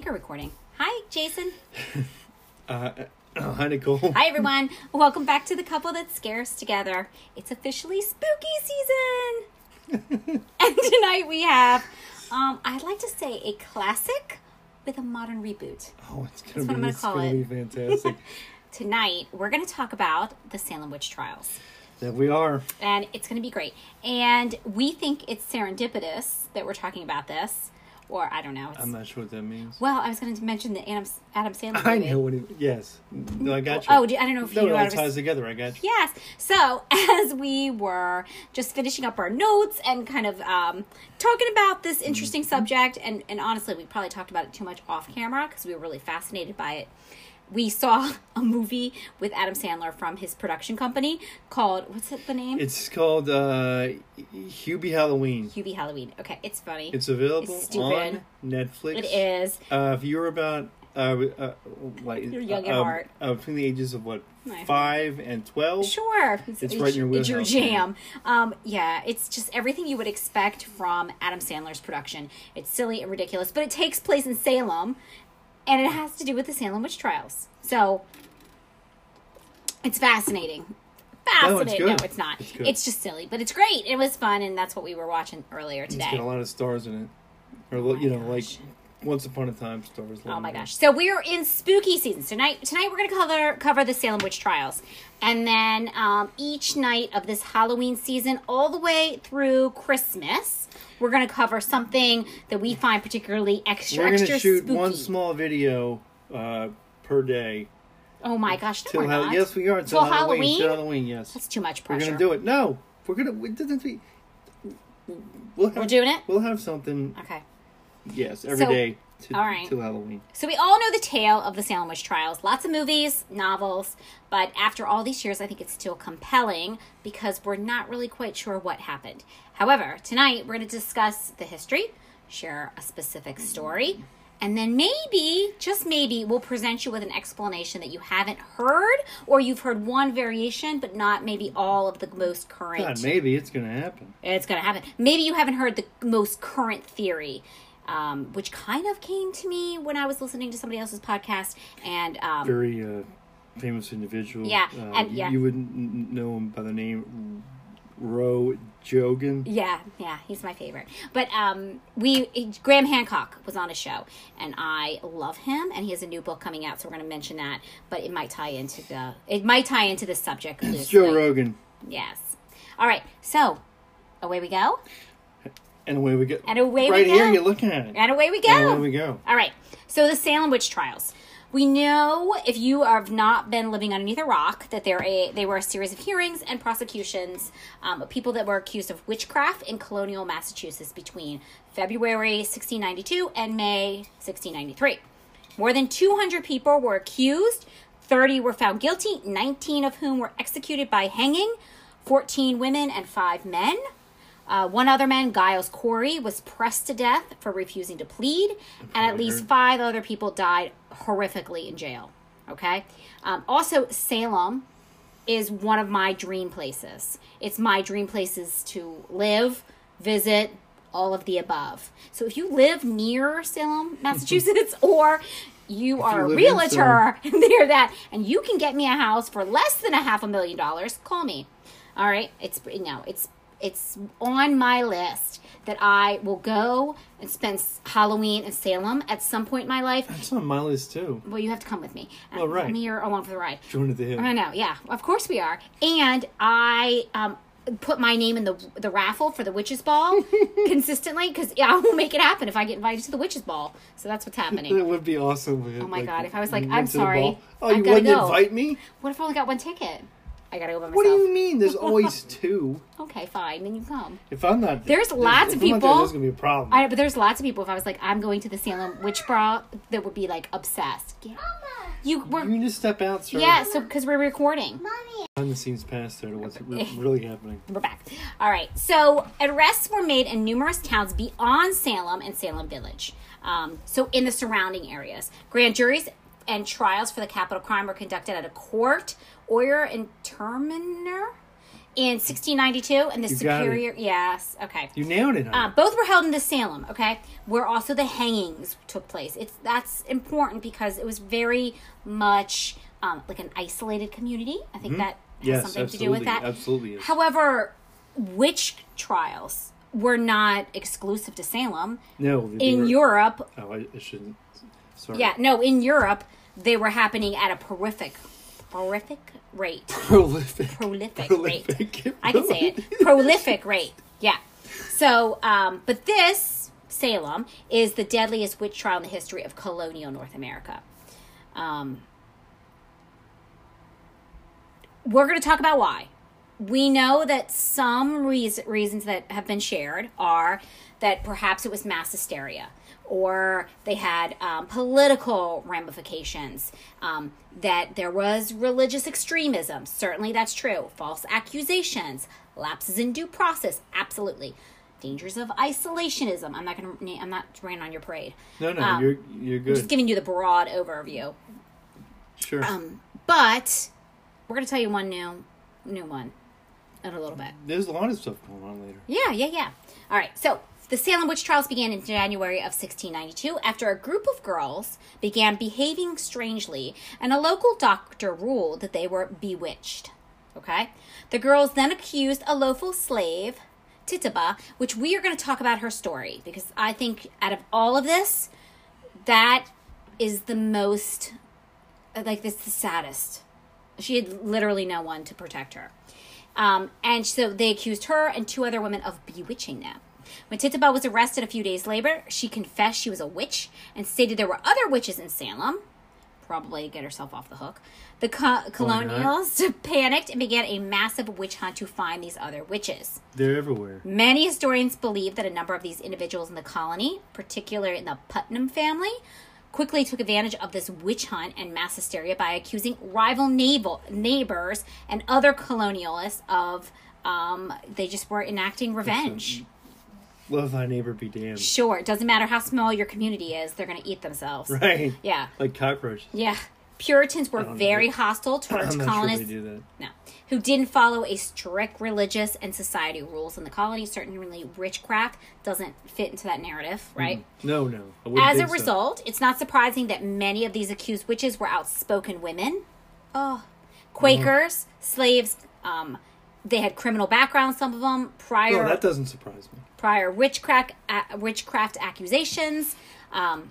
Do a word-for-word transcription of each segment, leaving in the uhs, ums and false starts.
we're recording. Hi, Jason. uh, oh, hi, Nicole. Hi, everyone. Welcome back to The Couple That Scares Together. It's officially spooky season. And tonight we have, um, I'd like to say, a classic with a modern reboot. Oh, it's That's going what I'm to be, gonna it's call gonna it. be fantastic. Tonight, we're going to talk about the Salem Witch Trials. There we are. And it's going to be great. And we think it's serendipitous that we're talking about this. Or, I don't know. It's, I'm not sure what that means. well, I was going to mention the Adam, Adam Sandler movie. I know what it Yes. No, I got you. Oh, I don't know if no, you it know all how to... ties together. I got you. Yes. So, as we were just finishing up our notes and kind of um, talking about this interesting Mm-hmm. subject, and, and honestly, we probably talked about it too much off camera because we were really fascinated by it. We saw a movie with Adam Sandler from his production company called, what's it, the name? It's called uh, Hubie Halloween. Hubie Halloween. Okay, it's funny. It's available It's stupid. on Netflix. It is. Uh, if you're about, uh, uh, like, You're young at uh, heart. Uh, between the ages of, what, My- five and twelve? Sure. It's, It's right in your It's your wheelhouse, jam. Um, yeah, it's just everything you would expect from Adam Sandler's production. It's silly and ridiculous, but it takes place in Salem, and it has to do with the Salem Witch Trials. So, it's fascinating. No, it's Fascinating. good. No, it's not. It's good. It's just silly, but it's great. It was fun, and that's what we were watching earlier It's today. got a lot of stars in it. Or, Oh you my know, like, gosh. Once Upon a Time stars. Oh my gosh. So we are in spooky season. So tonight, tonight we're going to cover cover the Salem Witch Trials. And then um, each night of this Halloween season, all the way through Christmas, we're going to cover something that we find particularly extra, We're going extra to shoot spooky. one small video uh, per day. Oh my gosh, no Till we're Hall- not. Yes, we are. Till Till Halloween. Halloween? Till Halloween, yes. That's too much We're pressure. going to do it. No. We're going to... It doesn't be... We'll have, We're doing it? We'll have something, Okay. yes, every So, day to, all right. till Halloween. So we all know the tale of the Salem Witch Trials. Lots of movies, novels, but after all these years, I think it's still compelling because we're not really quite sure what happened. However, tonight we're going to discuss the history, share a specific story, and then maybe, just maybe, we'll present you with an explanation that you haven't heard, or you've heard one variation, but not maybe all of the most current. God, maybe it's going to happen. It's going to happen. Maybe you haven't heard the most current theory, um, which kind of came to me when I was listening to somebody else's podcast. And um, Very uh, famous individual. Yeah, Uh, and- you- yeah. You would n- know him by the name Ro Jogan. yeah, yeah, he's my favorite. But um, we Graham Hancock was on a show, and I love him. And he has a new book coming out, so we're going to mention that. But it might tie into the it might tie into the subject. It's loosely. Joe Rogan. Yes. All right. So away we go. And away we go. And away we right go. here, you're looking at it. And away we go. And away we go. All right. So the Salem Witch Trials. We know, if you have not been living underneath a rock, that they're a, they were a series of hearings and prosecutions um, of people that were accused of witchcraft in colonial Massachusetts between February sixteen ninety-two and May sixteen ninety-three. More than two hundred people were accused. thirty were found guilty, nineteen of whom were executed by hanging, fourteen women and five men. Uh, one other man, Giles Corey, was pressed to death for refusing to plead, and at I least heard. five other people died horrifically in jail. Okay? Um, also, Salem is one of my dream places. It's my dream places to live, visit, all of the above. So if you live near Salem, Massachusetts, or you are a live in realtor near that, and you can get me a house for less than a half a million dollars, call me. All right? It's, no, it's, It's on my list that I will go and spend Halloween in Salem at some point in my life. It's on my list, too. Well, you have to come with me. Oh, right. I'm here along for the ride. Join at the hip. I know, yeah. Of course we are. And I um, put my name in the the raffle for the Witches Ball consistently because yeah, I will make it happen if I get invited to the Witches Ball. So that's what's happening. That would be awesome. Oh, my God. If I was like, you I'm went to the sorry, ball. Oh, I've you gotta wouldn't go. invite me? What if I only got one ticket? I gotta go by myself. What do you mean? There's always two. Okay, fine. Then you come. If I'm not There's lots if of I'm not there, people- there's going to be a problem. I know, but there's lots of people. If I was like, I'm going to the Salem Witch Ball, that would be like obsessed. Yeah. You you were, can just step out, sir. yeah. So because we're recording, Behind the scenes past there to what's re- really happening. we're back. All right. So arrests were made in numerous towns beyond Salem and Salem Village. Um, so in the surrounding areas, grand juries and trials for the capital crime were conducted at a court, Oyer and Terminer, in sixteen ninety-two, and the You got it. superior. Yes, okay. You nailed it. Uh, honey. both were held in the Salem, okay, where also the hangings took place. It's that's important because it was very much um, like an isolated community. I think that has Yes, something to do with absolutely. that. Absolutely is. However, witch trials were not exclusive to Salem. No, they In were- Europe, Oh, I, I shouldn't. Sorry. yeah, no, in Europe, they were happening at a horrific, horrific rate. Prolific. Prolific, Prolific. rate. I can say it. Prolific rate. Yeah. So, um, but this, Salem, is the deadliest witch trial in the history of colonial North America. Um, we're going to talk about why. We know that some reas- reasons that have been shared are that perhaps it was mass hysteria, or they had um, political ramifications, um, that there was religious extremism. Certainly that's true. False accusations, lapses in due process, absolutely. Dangers of isolationism. I'm not going to. I'm not raining on your parade. No, no, Um, you're you're I'm good. just giving you the broad overview. Sure. Um, but we're going to tell you one new, new one in a little bit. There's a lot of stuff going on later. Yeah, yeah, yeah. All right. So the Salem witch trials began in January of sixteen ninety-two after a group of girls began behaving strangely, and a local doctor ruled that they were bewitched. Okay. The girls then accused a local slave, Tituba, which we are going to talk about her story because I think out of all of this, that is the most, like, this the saddest. She had literally no one to protect her. Um, and so they accused her and two other women of bewitching them. When Tituba was arrested a few days later, she confessed she was a witch and stated there were other witches in Salem, probably to get herself off the hook. The co- colonials panicked and began a massive witch hunt to find these other witches. They're everywhere. Many historians believe that a number of these individuals in the colony, particularly in the Putnam family, quickly took advantage of this witch hunt and mass hysteria by accusing rival naval neighbors and other colonialists of um, they just were enacting revenge. Love thy neighbor be damned. Sure, it doesn't matter how small your community is, they're going to eat themselves. Right. Yeah. Like cockroaches. Yeah. Puritans were I don't very know. hostile towards I'm not colonists. sure they do that. No, who didn't follow a strict religious and society rules in the colony. Certainly, witchcraft doesn't fit into that narrative, right? No, no. I wouldn't As a think so. result, it's not surprising that many of these accused witches were outspoken women. Oh, Quakers, slaves. Um, they had criminal backgrounds. Some of them prior No, that doesn't surprise me. prior witchcraft uh, witchcraft accusations. Um,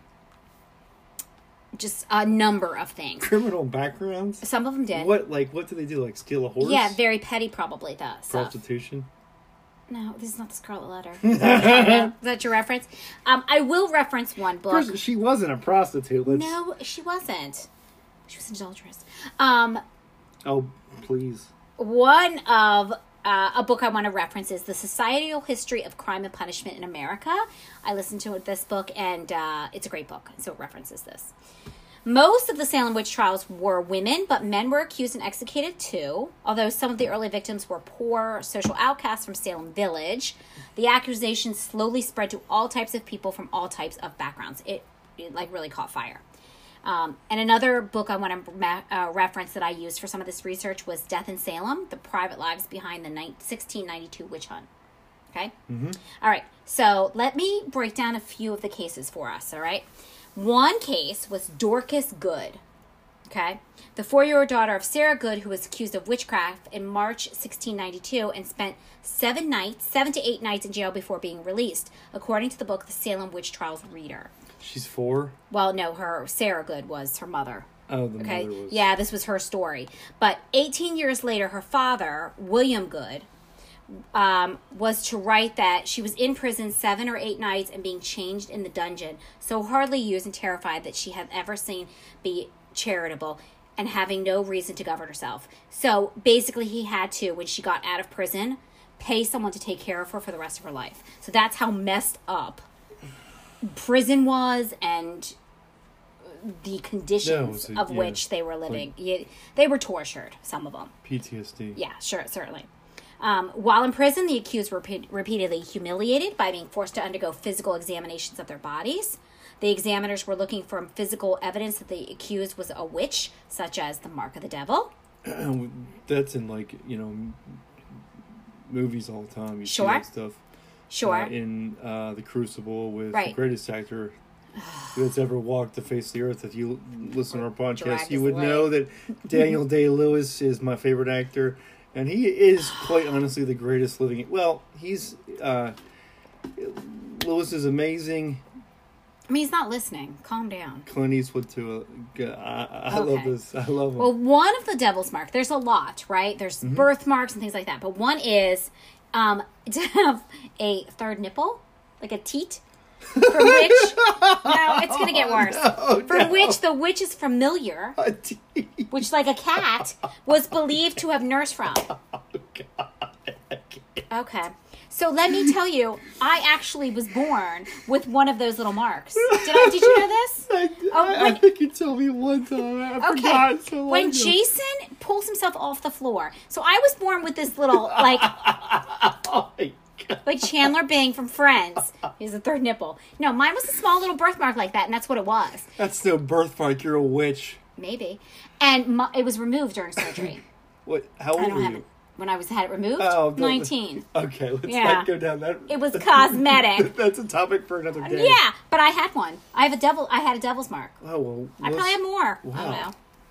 just a number of things. Criminal backgrounds? Some of them did. What, like, what do they do? Like, steal a horse? Yeah, very petty, probably though. So. Prostitution? No, this is not the Scarlet Letter. Is that, is that your reference? Um, I will reference one book. First, she wasn't a prostitute. Let's... No, she wasn't. She was an adulteress. Um, Oh, please. one of uh, a book I want to reference is The Societal History of Crime and Punishment in America. I listened to this book, and uh, it's a great book, so it references this. Most of the Salem witch trials were women, but men were accused and executed too. Although some of the early victims were poor social outcasts from Salem Village, the accusations slowly spread to all types of people from all types of backgrounds. It, it like really caught fire. Um, and another book I want to ma- uh, reference that I used for some of this research was Death in Salem, The Private Lives Behind the ni- sixteen ninety-two Witch Hunt. Okay? Mm-hmm. All right. So let me break down a few of the cases for us, all right? One case was Dorcas Good, okay? The four-year-old daughter of Sarah Good, who was accused of witchcraft in March sixteen ninety-two and spent seven nights, seven to eight nights in jail before being released, according to the book The Salem Witch Trials Reader. She's four? Well, no, her Sarah Good was her mother. Oh, the Okay, mother was... yeah, this was her story. But eighteen years later, her father, William Good, um, was to write that she was in prison seven or eight nights and being changed in the dungeon, so hardly used and terrified that she had ever seen be charitable and having no reason to govern herself. So basically, he had to, when she got out of prison, pay someone to take care of her for the rest of her life. So that's how messed up prison was and the conditions No, of yeah, which they were living. Yeah, they were tortured, some of them. P T S D. Yeah, sure, certainly. Um, while in prison, the accused were repeat- repeatedly humiliated by being forced to undergo physical examinations of their bodies. The examiners were looking for physical evidence that the accused was a witch, such as the mark of the devil. That's in, like, you know, movies all the time. You Sure. see that stuff. Sure. Uh, in uh, The Crucible with Right. the greatest actor that's ever walked the face of the earth. If you listen to our podcast, Dragged you his would leg. know that Daniel Day-Lewis is my favorite actor. And he is, quite honestly, the greatest living... Well, he's... Uh, Lewis is amazing. I mean, he's not listening. Calm down. Clint Eastwood, too. Uh, I, I love Okay. this. I love him. Well, one of the devil's mark, there's a lot, right? There's Mm-hmm. birthmarks and things like that. But one is um, to have a third nipple, like a teat, from which, no, it's going to get worse. No, from no. which the witch is familiar, A teeth. which, like a cat, was believed to have nursed from. Oh, God. Okay. So let me tell you, I actually was born with one of those little marks. Did I? Did you know this? I, Oh, I, I when- think you told me one time. I Okay. forgot so long When ago. Jason pulls himself off the floor, so I was born with this little like Oh, my God. like Chandler Bing from Friends. He's the third nipple. No, mine was a small little birthmark like that, and that's what it was. That's no birthmark. You're a witch. Maybe, and my, it was removed during surgery. What? How I old don't were have you? it when I was had it removed. Oh, don't- Nineteen. Okay, let's Yeah. not go down that. It was cosmetic. That's a topic for another day. Yeah, but I had one. I have a devil. I had a devil's mark. Oh well. I let's- probably have more. I Wow. don't know.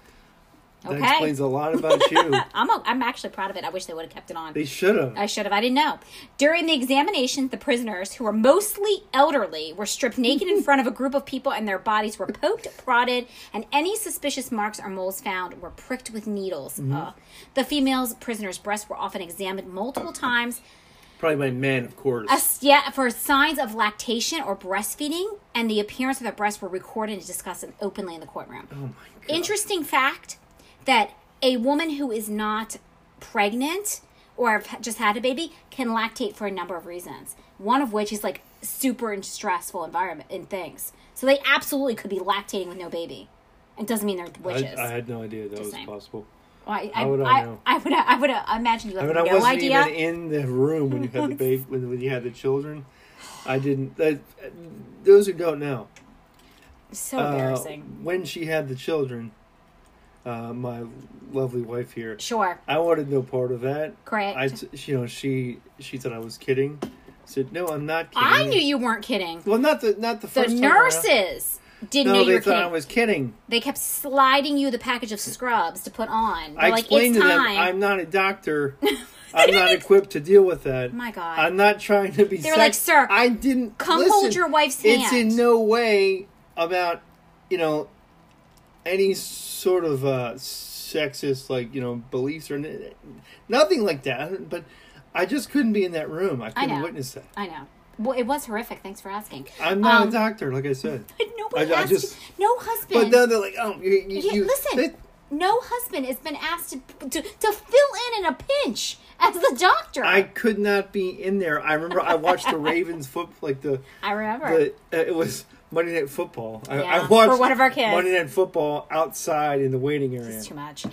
That Okay. explains a lot about you. I'm a, I'm actually proud of it. I wish they would have kept it on. They should have. I should have. I didn't know. During the examination, the prisoners, who were mostly elderly, were stripped naked in front of a group of people, and their bodies were poked, prodded, and any suspicious marks or moles found were pricked with needles. Ugh. The females' prisoners' breasts were often examined multiple times, Probably by men, of course. as- yeah, for signs of lactation or breastfeeding, and the appearance of the breasts were recorded and discussed openly in the courtroom. oh my God. Interesting fact that a woman who is not pregnant or have just had a baby can lactate for a number of reasons. One of which is like super and stressful environment and things. So they absolutely could be lactating with no baby. It doesn't mean they're I, witches. I had no idea that Just was saying. possible. Well, I, I, How would I I, know? I would I would imagine you I have mean, I no wasn't idea. even in the room when you had the baby, when, when you had the children. I didn't. That, those who don't know, So uh, embarrassing. when she had the children, uh, my lovely wife here, Sure. I wanted no part of that. Correct. I, t- you know, she she thought I was kidding. I said, no, I'm not kidding. I knew you weren't kidding. Well, not the not the The first time around. nurses didn't No, know you they were thought kidding. I was kidding. They kept sliding you the package of scrubs to put on. They're I like, explained it's to them, time. I'm not a doctor. I'm not equipped to deal with that. My God. I'm not trying to be. They were like, "Sir, I didn't. come listen, hold your wife's It's hand." in no way about, you know, any sort of uh, sexist, like, you know, beliefs or n- nothing like that. But I just couldn't be in that room. I couldn't know. witness that. I know. Well, it was horrific. Thanks for asking. I'm not Um, a doctor, like I said. But nobody I- I asked just- you. No husband. But then they're like, oh, you, you, Yeah, you listen. they- No husband has been asked to, to to fill in in a pinch as the doctor. I could not be in there. I remember I watched the Ravens foot, like the I remember. the uh, it was Monday Night Football. I, Yeah, I watched for one of our kids. Monday Night Football outside in the waiting area, It's too much.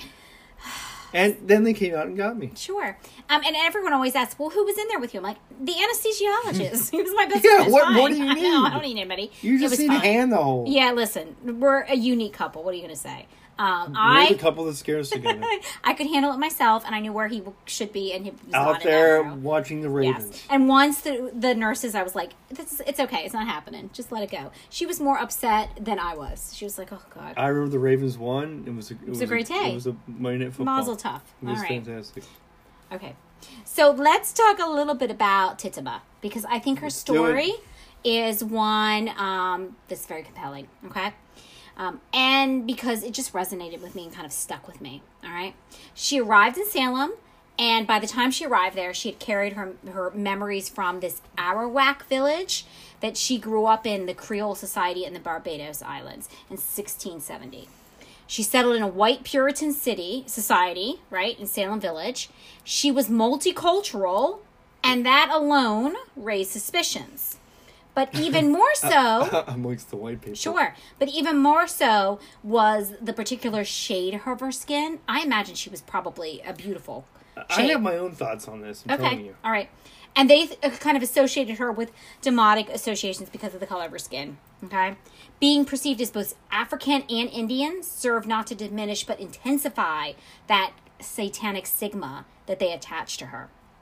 and then they came out and got me. Sure. Um, and everyone always asks, well, who was in there with you? I'm like, the anesthesiologist. He was my best Yeah, friend. It's what fine. more do you I know, I need? don't need anybody. You It just was need fine. a hand to hold. Yeah, listen, we're a unique couple. What are you going to say? Um, We're I the couple that scares together. I could handle it myself, and I knew where he should be, and he was not Out in there that room. watching the Ravens. Yes. And once the the nurses, I was like, this is, it's okay. It's not happening. Just let it go. She was more upset than I was. She was like, oh, God. I remember the Ravens won. It was a, it was a great day. It was a Monday Night Football. Mazel tov. It was All right. fantastic. Okay. So let's talk a little bit about Tituba, because I think her Let's do story it. is one um, that's very compelling. Okay. Um, and because it just resonated with me and kind of stuck with me. All right. She arrived in Salem, and by the time she arrived there, she had carried her her memories from this Arawak village that she grew up in, the Creole Society in the Barbados Islands in sixteen seventy. She settled in a white Puritan city society, right, in Salem Village. She was multicultural, and that alone raised suspicions. But even more so, Amongst the white people. sure, but even more so was the particular shade of her skin. I imagine she was probably a beautiful I shade. have my own thoughts on this. I'm telling Okay, you. all right. And they th- kind of associated her with demonic associations because of the color of her skin. Okay, being perceived as both African and Indian served not to diminish but intensify that satanic stigma that they attached to her.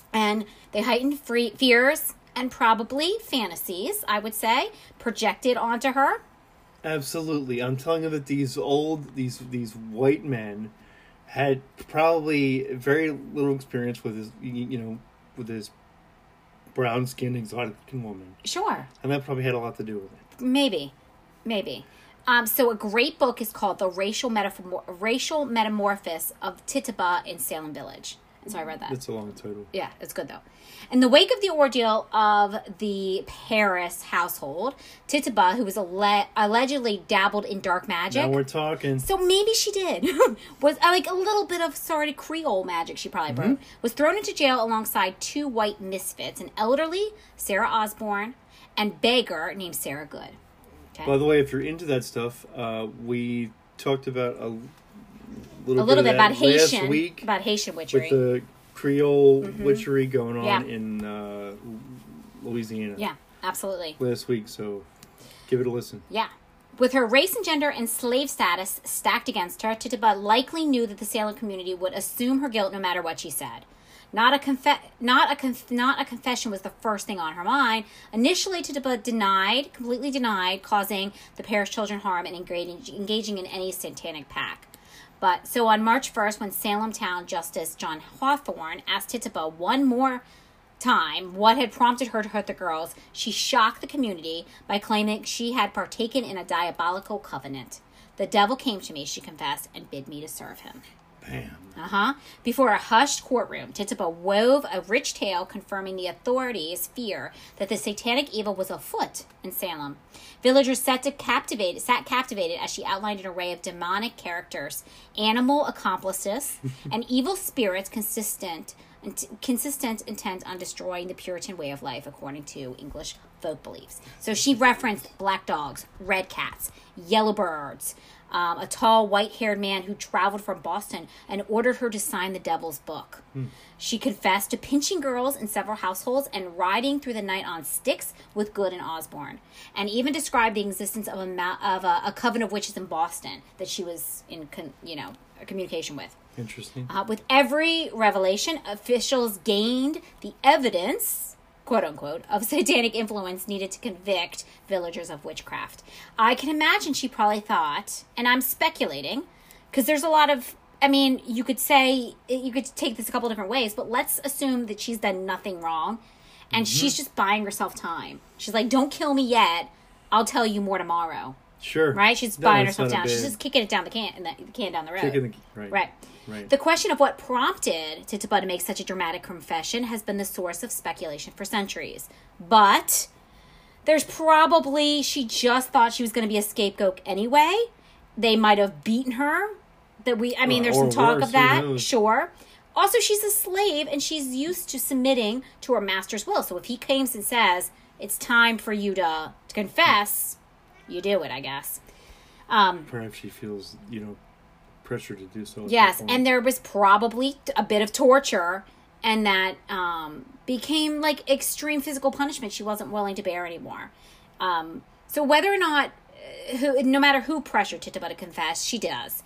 And they heightened free fears and probably fantasies, I would say, projected onto her. Absolutely. I'm telling you that these old, these these white men had probably very little experience with this, you know, with this brown-skinned exotic woman. Sure. And that probably had a lot to do with it. Maybe. Maybe. Um, so a great book is called The Racial, Metamor- Racial Metamorphosis of Tituba in Salem Village. And so I read that. It's a long title. Yeah, it's good though. In the wake of the ordeal of the Paris household, Tituba, who was alle- allegedly dabbled in dark magic. Now we're talking. So maybe she did. was uh, like a little bit of sort of Creole magic she probably Mm-hmm. broke. Was thrown into jail alongside two white misfits, an elderly Sarah Osborne and beggar named Sarah Good. Okay? By the way, if you're into that stuff, uh, we talked about a little, a little bit, bit about of that last Haitian week about Haitian witchery. with the Creole Mhm. witchery going on Yeah. in uh, Louisiana. Yeah, absolutely. Last week, so give it a listen. Yeah. With her race and gender and slave status stacked against her, Tituba likely knew that the Salem community would assume her guilt no matter what she said. Not a conf- not a conf- not a confession was the first thing on her mind. Initially, Tituba denied, completely denied, causing the parish children harm and engaging, engaging in any satanic pact. But so on March first, when Salem Town Justice John Hawthorne asked Tituba one more time what had prompted her to hurt the girls, she shocked the community by claiming she had partaken in a diabolical covenant. The devil came to me, she confessed, and bid me to serve him. Bam. Uh-huh. Before a hushed courtroom, Tituba wove a rich tale confirming the authorities' fear that the satanic evil was afoot in Salem. Villagers sat, to captivate, sat captivated as she outlined an array of demonic characters, animal accomplices, and evil spirits consistent, consistent intent on destroying the Puritan way of life, according to English folk beliefs. So she referenced black dogs, red cats, yellow birds, Um, a tall, white-haired man who traveled from Boston and ordered her to sign the devil's book. Hmm. She confessed to pinching girls in several households and riding through the night on sticks with Good and Osborne, and even described the existence of a ma- of a, a coven of witches in Boston that she was in, con- you know, communication with. Interesting. Uh, with every revelation, officials gained the evidence, quote unquote, of satanic influence needed to convict villagers of witchcraft. I can imagine she probably thought, and I'm speculating, because there's a lot of, I mean, you could say, you could take this a couple different ways, but let's assume that she's done nothing wrong, and mm-hmm. she's just buying herself time. She's like, don't kill me yet, I'll tell you more tomorrow. Sure. Right? She's No, buying it's herself not a down. bad- She's just kicking it down the can, the can down the road. Kicking the, right. Right. Right. The question of what prompted Tituba to make such a dramatic confession has been the source of speculation for centuries. But there's probably, she just thought she was going to be a scapegoat anyway. They might have beaten her. That we, I mean, Uh, there's or some talk worse, of that, who knows? sure. Also, she's a slave and she's used to submitting to her master's will. So if he comes and says, it's time for you to, to confess, you do it, I guess. Um, Perhaps she feels, you know, pressure to do so. at Yes, that point. and there was probably a bit of torture, and that um, became like extreme physical punishment she wasn't willing to bear anymore. Um, so whether or not, uh, who, no matter who pressured Tituba to confess, she does,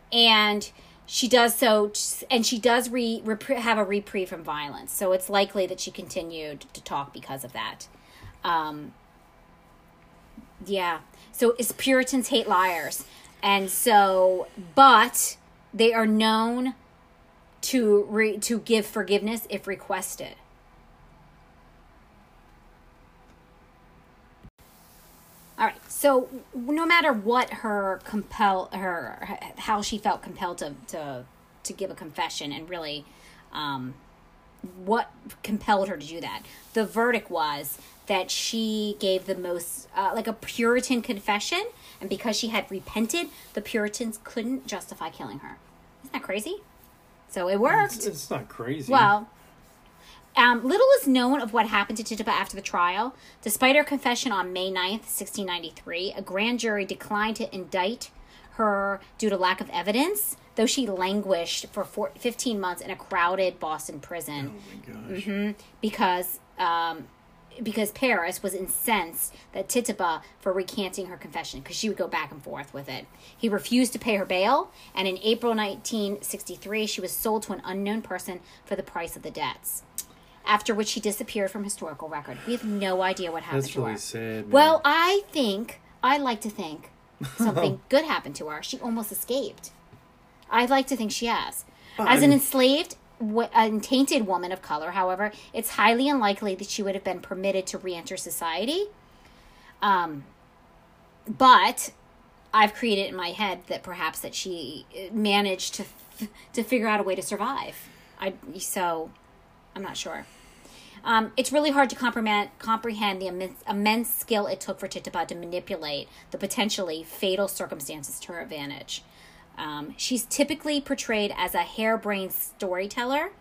and she does so, and she does re, repri- have a reprieve from violence. So it's likely that she continued to talk because of that. Um, yeah. So is Puritans hate liars. And so, but they are known to re, to give forgiveness if requested. All right. So no matter what her compel her how she felt compelled to to, to give a confession, and really, um, what compelled her to do that, the verdict was that she gave the most, uh, like a Puritan confession, and because she had repented, the Puritans couldn't justify killing her. Isn't that crazy? So it worked. It's, it's not crazy. Well, um, little is known of what happened to Tituba after the trial. Despite her confession on May ninth, sixteen ninety-three, a grand jury declined to indict her due to lack of evidence, though she languished for four, fifteen months in a crowded Boston prison. Oh my gosh. Mm-hmm, because um, because Paris was incensed that Tituba for recanting her confession, because she would go back and forth with it. He refused to pay her bail, and in April nineteen sixty-three, she was sold to an unknown person for the price of the debts. after which she disappeared from historical record. We have no idea what happened That's to really her. sad. Man. Well, I think, I like to think something good happened to her. She almost escaped. I'd like to think she has. As an enslaved and tainted woman of color, however, it's highly unlikely that she would have been permitted to re-enter society. Um, but I've created in my head that perhaps that she managed to to figure out a way to survive. I so I'm not sure. Um, it's really hard to comprehend, comprehend the immense, immense skill it took for Tituba to manipulate the potentially fatal circumstances to her advantage. Um, she's typically portrayed as a harebrained storyteller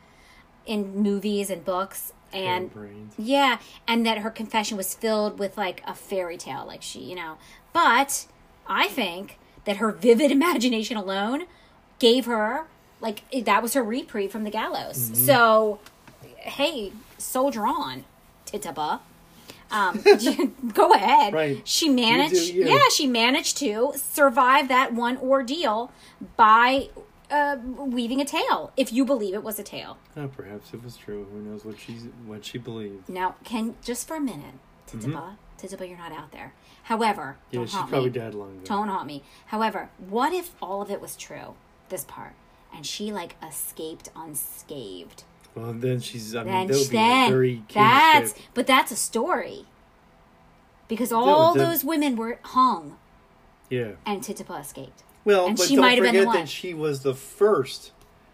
in movies and books. And Harebrained. yeah, and that her confession was filled with like a fairy tale, like she, you know. But I think that her vivid imagination alone gave her, like, that was her reprieve from the gallows. Mm-hmm. So, hey, soldier on, Tituba. Um, go ahead. Right. She managed, You do you. yeah, she managed to survive that one ordeal by uh, weaving a tale, if you believe it was a tale. Oh, perhaps it was true. Who knows what she what she believed? Now, can just for a minute, Tituba, mm-hmm. Tituba, you're not out there. However, yeah, don't she's haunt probably me. dead long ago. Don't haunt me. However, what if all of it was true? This part, and she like escaped unscathed. Well, then she's. I mean, Then that would be then a very key that's escape. but that's a story. Because all that- those women were hung, Yeah. and Tituba escaped. Well, And but she don't might have been the forget one. that she was the first,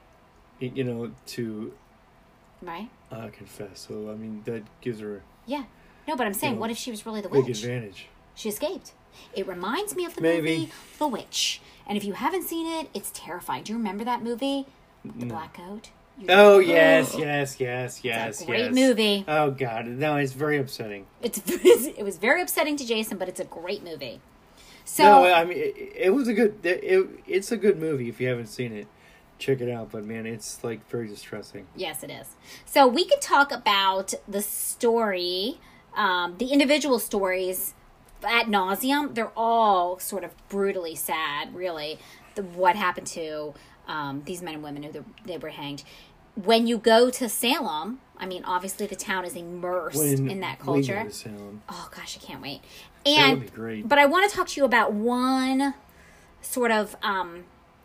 y- you know, to Right? uh, confess. So I mean, that gives her Yeah. No, but I'm saying, You know, what if she was really the a big witch? advantage. She escaped. It reminds me of the Maybe. movie The Witch. And if you haven't seen it, it's terrifying. Do you remember that movie? With the No. black coat? You- Oh yes, yes, yes, yes, It's a great yes. movie. Oh god, no, it's very upsetting. It's it was very upsetting to Jason, but it's a great movie. So no, I mean, it, it was a good. It, it, it's a good movie. If you haven't seen it, check it out. But man, it's like very distressing. yes, it is. So we could talk about the story, um, the individual stories ad nauseum. They're all sort of brutally sad, really. The, what happened to um, these men and women who the, they were hanged. When you go to Salem, I mean, obviously the town is immersed When in that we culture. go to Salem. Oh gosh, I can't wait. That And would be great. but I want to talk to you about one sort of um,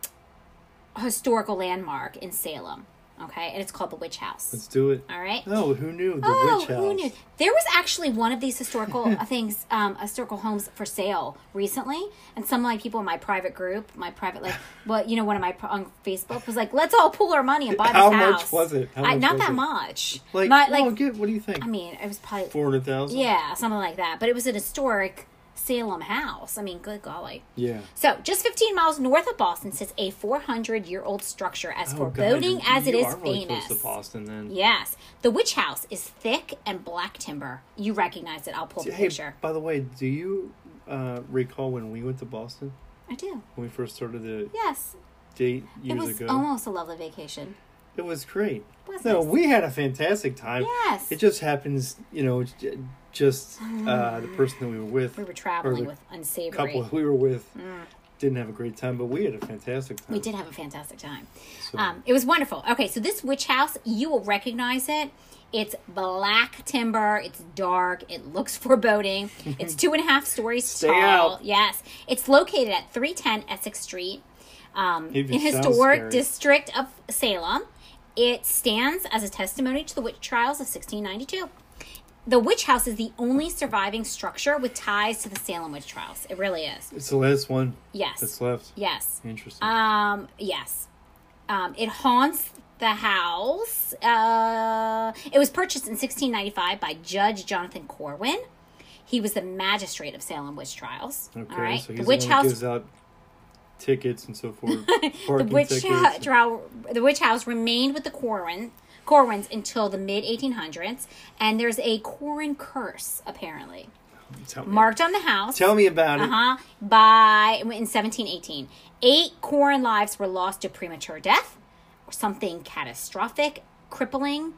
historical landmark in Salem. Okay, and it's called the Witch House. Let's do it. All right. Oh, who knew the Oh, witch house? who knew? There was actually one of these historical things, um, historical homes for sale recently, and some of my people in my private group, my private like, well, you know, one of my on Facebook was like, "Let's all pool our money and buy this How house." much was it? How I, much not was that it? much. Like, My- well, like, get, what do you think? I mean, it was probably Four hundred thousand. yeah, something like that. But it was an historic Salem house. I mean, good golly. Yeah. So, just fifteen miles north of Boston sits a four hundred year old structure as Oh, foreboding God, as you it is are really famous. close to Boston, then. Yes. The Witch House is thick and black timber. You recognize it. I'll pull the Hey, picture. by the way, do you uh, recall when we went to Boston? I do. When we first started the Yes. date years it was ago? almost a lovely vacation. It was great. Was No, nice. we had a fantastic time. Yes. It just happens, you know, j- just uh, the person that we were with, We were traveling the with unsavory. couple we were with, didn't have a great time, but we had a fantastic time. We did have a fantastic time. So, Um, it was wonderful. Okay, so this witch house, you will recognize it. It's black timber. It's dark. It looks foreboding. It's two and a half stories Stay tall. out. Yes. It's located at three ten Essex Street, um, Even in sounds historic scary. district of Salem. It stands as a testimony to the witch trials of sixteen ninety-two. The witch house is the only surviving structure with ties to the Salem witch trials. It really is. it's the last one Yes. that's left. Yes. Interesting. Um, yes. Um, it haunts the house. Uh, it was purchased in sixteen ninety-five by Judge Jonathan Corwin. He was the magistrate of Salem witch trials. okay, All right. so the he's witch the one house. that gives out tickets and so forth. The Parking witch, tickets. ha- trial, the witch house remained with the Corwin, Corwins until the mid eighteen hundreds, and there's a Corwin curse apparently Tell me, marked on the house. tell me about Uh it. huh. By in seventeen eighteen, eight Corwin lives were lost to premature death or something catastrophic, crippling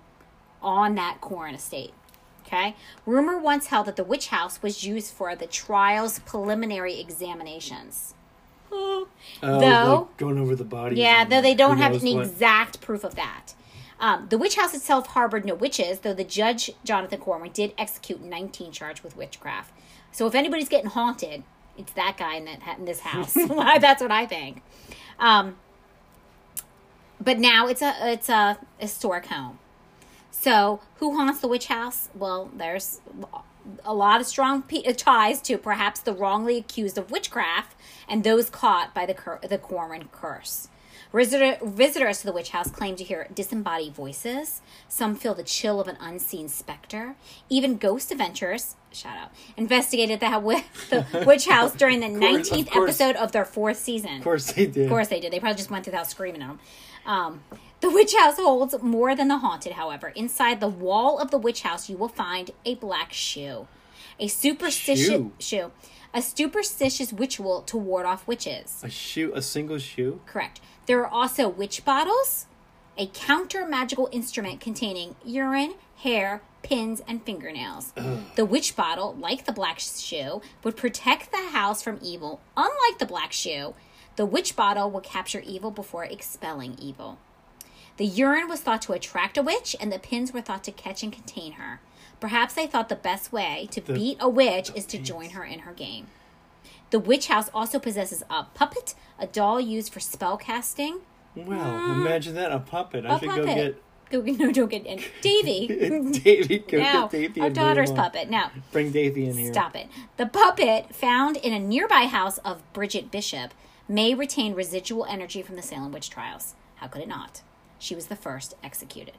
on that Corwin estate. Okay. Rumor once held that the witch house was used for the trial's preliminary examinations. Oh, Though- like going over the bodies. Yeah, and though they don't who have knows an what. exact proof of that. Um, the witch house itself harbored no witches, though the judge, Jonathan Corwin, did execute nineteen charged with witchcraft. So if anybody's getting haunted, it's that guy in, that, in this house. That's what I think. Um, but now it's a it's a historic home. So who haunts the witch house? Well, there's a lot of strong p- ties to perhaps the wrongly accused of witchcraft and those caught by the cur- the Corwin curse. Visitor- visitors to the witch house claim to hear disembodied voices. Some feel the chill of an unseen specter. Even Ghost Adventures, shout out, investigated the, the witch house during the course, nineteenth of course. episode of their fourth season. Of course they did. Of course they did. They probably just went through without screaming at them. Um, the witch house holds more than the haunted, however. Inside the wall of the witch house, you will find a black shoe. A superstitious Shoe? shoe. A superstitious ritual to ward off witches. A shoe, a single shoe? Correct. There are also witch bottles, a counter magical instrument containing urine, hair, pins, and fingernails. Ugh. The witch bottle, like the black shoe, would protect the house from evil. Unlike the black shoe, the witch bottle will capture evil before expelling evil. The urine was thought to attract a witch, and the pins were thought to catch and contain her. Perhaps they thought the best way to The- beat a witch is to pins. join her in her game. The witch house also possesses a puppet, a doll used for spell casting. Wow, imagine that, a puppet. I A should puppet. Go get, no, don't get, and Davy. get... Davy, go Now, get Davy our and bring daughter's him on. puppet. Now, Bring Davy in here. stop it. The puppet, found in a nearby house of Bridget Bishop, may retain residual energy from the Salem witch trials. How could it not? She was the first executed.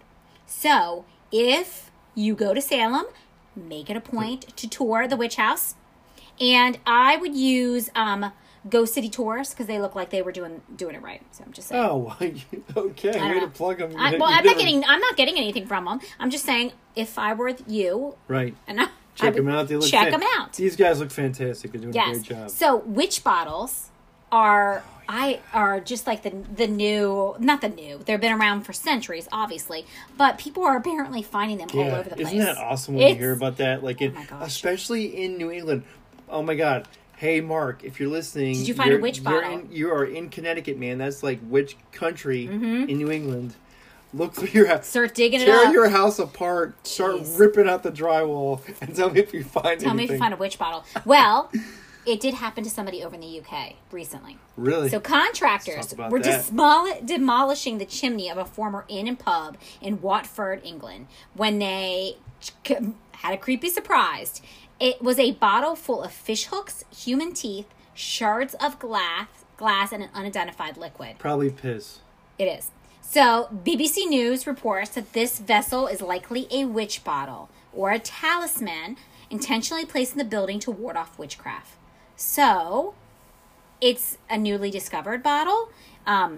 So, if you go to Salem, make it a point to tour the witch house. And I would use um, Ghost City Tours because they look like they were doing doing it right. So I'm just saying. Oh, okay. I Way don't to know. plug them. I, well, I'm not getting I'm not getting anything from them. I'm just saying if I were you, Right. and I, I Check would them out. They look check fan- them out. These guys look fantastic. They're doing Yes. a great job. So witch bottles are I are just like the the new not the new. They've been around for centuries, obviously, but people are apparently finding them all Yeah, over the place. isn't that awesome when It's- you hear about that? Like, it, my gosh. especially in New England. Oh my God! Hey, Mark, if you're listening, Did you find a you're- witch you're bottle? in- you are in Connecticut, man. That's like witch country Mm-hmm. in New England. Look through your house. Start digging it Tear up. your house apart. Start Jeez. ripping out the drywall, and tell me if you find Tell anything. me if you find a witch bottle. Well, it did happen to somebody over in the U K recently. Really? So Let's contractors talk about were that. demol- demolishing the chimney of a former inn and pub in Watford, England, when they c- had a creepy surprise. It was a bottle full of fish hooks, human teeth, shards of glass, glass, and an unidentified liquid. Probably piss. It is. So, B B C News reports that this vessel is likely a witch bottle or a talisman intentionally placed in the building to ward off witchcraft. So, it's a newly discovered bottle. Um,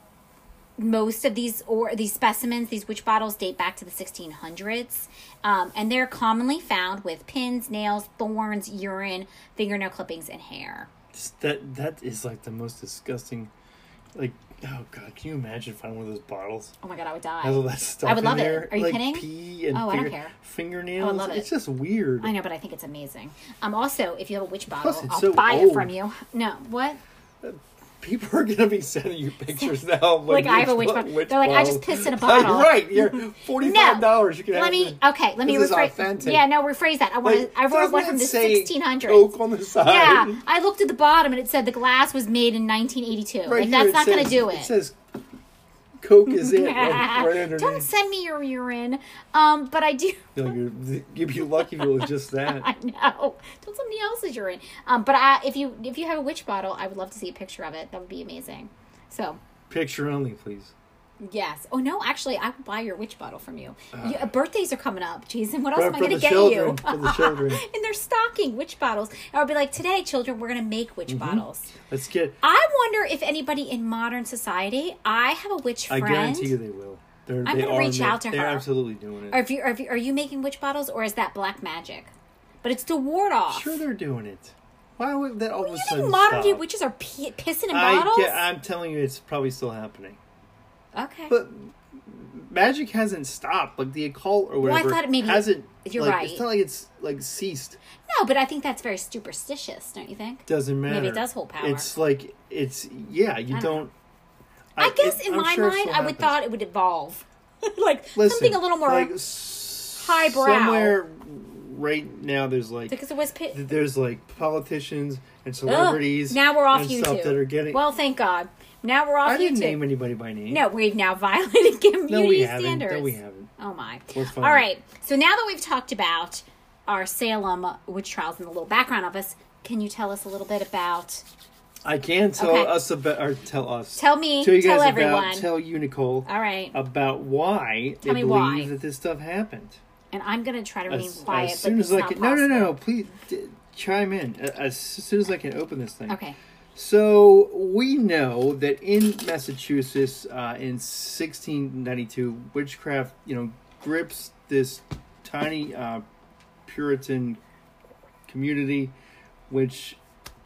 most of these or these specimens, these witch bottles, date back to the sixteen hundreds, um, and they're commonly found with pins, nails, thorns, urine, fingernail clippings, and hair. That that is like the most disgusting. Like, oh God, can you imagine finding one of those bottles? Oh my god, I would die. Has all that stuff I would in love it. there? Are you like kidding? Pee and Oh, I don't finger- care. fingernails. I would love it. It's just weird. I know, but I think it's amazing. Um, also, if you have a witch bottle, Plus, it's I'll so buy old. it from you. No, what? People are gonna be sending you pictures now. Of, Like, I have a witch bo- bottle. They're like, I just bottles. pissed in a bottle. right, you're forty-five dollars. You can have Let me. it. Okay, let me This is rephrase. authentic. Yeah, no, rephrase that. I want Like, to. I wrote doesn't one it from the say sixteen hundreds. Coke on the side. Yeah, I looked at the bottom and it said the glass was made in nineteen eighty-two. Right like here that's it not going to says- do it. It says Coke is it right, right underneath. Don't send me your urine. Um, but I do. You know, you're- you'd be lucky if it was just that. I know. Don't send me else's urine. Um, but I, if you if you have a witch bottle, I would love to see a picture of it. That would be amazing. So. Picture only, please. Yes. Oh no, actually, I will buy your witch bottle from you. you uh, birthdays are coming up, Jason. What else For- am I for going to the get children, you? for the children. And they're stocking witch bottles. And I'll be like, today, children, we're going to make witch Mm-hmm. bottles. Let's get. I wonder if anybody in modern society. I have a witch I friend. guarantee you they will. They're, I'm they gonna are reach ma- out to They're her. absolutely doing it. Are you, are you are you making witch bottles, or is that black magic? But it's to ward off. Sure, they're doing it. Why would that all of a You sudden think modern day stop? witches are p- pissing in I bottles? get, I'm telling you, it's probably still happening. Okay. But magic hasn't stopped. Like the occult or Well, I whatever thought it maybe- hasn't. you're like, right. It's not like it's like ceased. no, but I think that's very superstitious, don't you think? Doesn't matter. Maybe it does hold power. It's like it's yeah. You I don't don't. I guess it- in I'm my sure it mind, still I would happens. thought it would evolve. like Listen, something a little more like, s- highbrow. Somewhere right now, there's like because it was pi- there's like politicians and celebrities. Ugh, now we're off and YouTube. Stuff that are getting. Well, thank God. Now we're off I didn't YouTube. name anybody by name. No, we've now violated community no, we haven't. standards. No, we haven't. Oh my. We're fine. All right. So now that we've talked about our Salem witch trials and a little background of us, can you tell us a little bit about? I can tell Okay. us about, or tell us. Tell me. Tell you tell guys everyone. about. Tell you, Nicole. All right. About why Tell they me believe why. that this stuff happened. And I'm going to try to remain As, quiet, as soon but as it's I not can. No, no, possible. no. Please d- chime in as, as soon as I can open this thing. Okay. So we know that in Massachusetts, uh, in sixteen ninety-two, witchcraft, you know, grips this tiny uh, Puritan community, which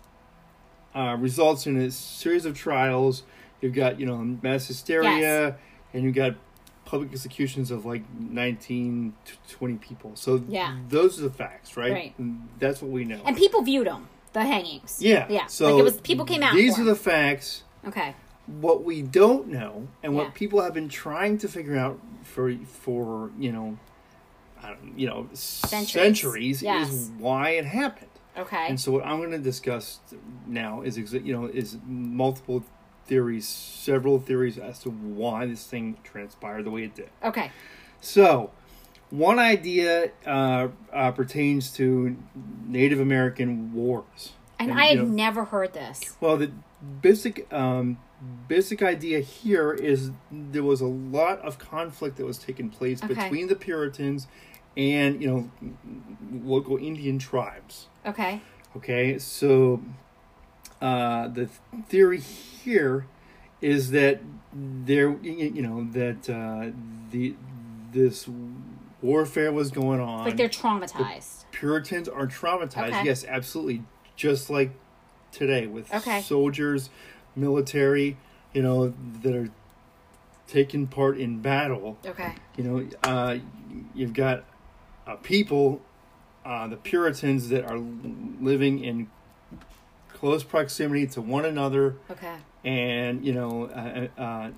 uh, results in a series of trials. You've got, you know, mass hysteria, Yes. and you've got public executions of like nineteen to twenty people. So Yeah. those are the facts, right? Right. And that's what we know. And people viewed them, the hangings. Yeah. Yeah. So like it was, people came out. These for are 'em. the facts. Okay. What we don't know, and what Yeah. people have been trying to figure out for for you know, I don't, you know, Centuries. centuries, Yes. is why it happened. Okay. And so what I'm going to discuss now is exa- you know is multiple theories, several theories as to why this thing transpired the way it did. Okay. So, one idea uh, uh, pertains to Native American wars. And, And, I you had know, never heard this. Well, the basic um, basic idea here is there was a lot of conflict that was taking place Okay. between the Puritans and, you know, local Indian tribes. Okay. Okay, so uh, the theory here is that there, you know, that uh, the this warfare was going on. Like they're traumatized. Puritans are traumatized. Okay. Yes, absolutely. Just like today with Okay. soldiers, military, you know, that are taking part in battle. Okay. You know, uh, you've got uh, people, uh, the Puritans, that are living in close proximity to one another, Okay. and you know, uh, uh,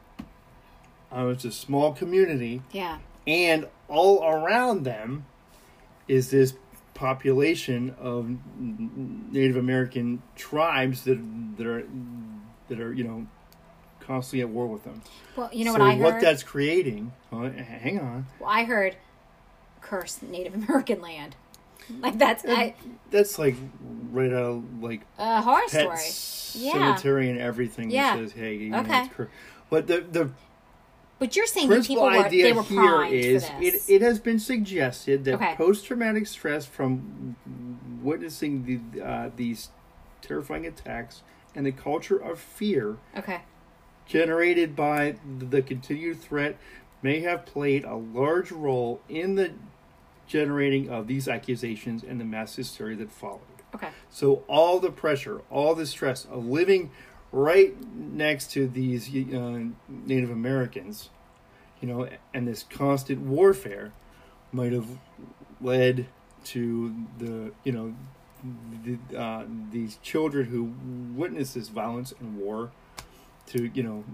uh, it's a small community, Yeah. and all around them is this population of Native American tribes that that are that are you know constantly at war with them. Well, you know so what I heard? what that's creating? Oh, hang on. Well, I heard cursed Native American land. Like that's I, That's like right out of like a horror Pet story. Yeah. Cemetery and everything. Yeah. That says, hey, you know, Okay. it's cur- but the the But you're saying that principal people were idea they were here primed is for it, this. it has been suggested that Okay. post-traumatic stress from witnessing the, uh, these terrifying attacks and the culture of fear okay. generated by the continued threat may have played a large role in the generating of these accusations and the mass hysteria that followed. Okay. So all the pressure, all the stress of living right next to these uh, Native Americans, you know, and this constant warfare might have led to the, you know, the, uh, these children who witness this violence and war to, you know,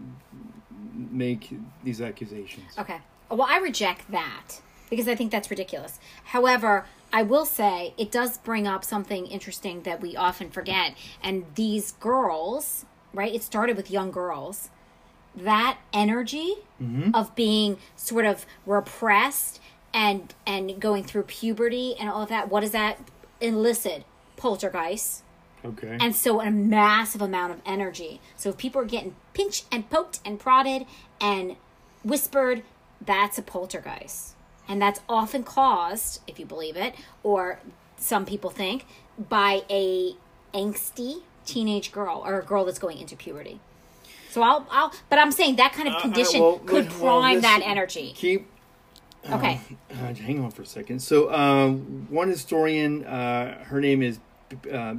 make these accusations. Okay. Well, I reject that because I think that's ridiculous. However, I will say it does bring up something interesting that we often forget. And these girls, right? It started with young girls. That energy Mm-hmm. of being sort of repressed and and going through puberty and all of that, what does that elicit? Poltergeist. Okay. And so a massive amount of energy. So if people are getting pinched and poked and prodded and whispered, that's a poltergeist. And that's often caused, if you believe it, or some people think, by a angsty teenage girl or a girl that's going into puberty. So I'll, I'll, but I'm saying that kind of condition Uh, uh, well, could well, prime this- that energy. Keep Okay. Uh, hang on for a second. So, um, one historian, uh, her name is uh,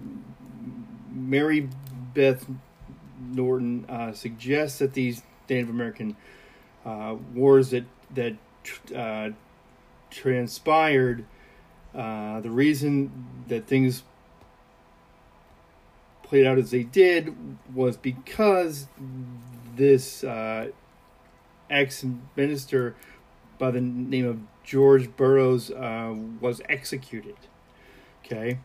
Mary Beth Norton, uh, suggests that these Native American uh, wars that that uh, transpired, uh, the reason that things played out as they did was because this uh, ex-minister by the name of George Burroughs uh, was executed. Okay.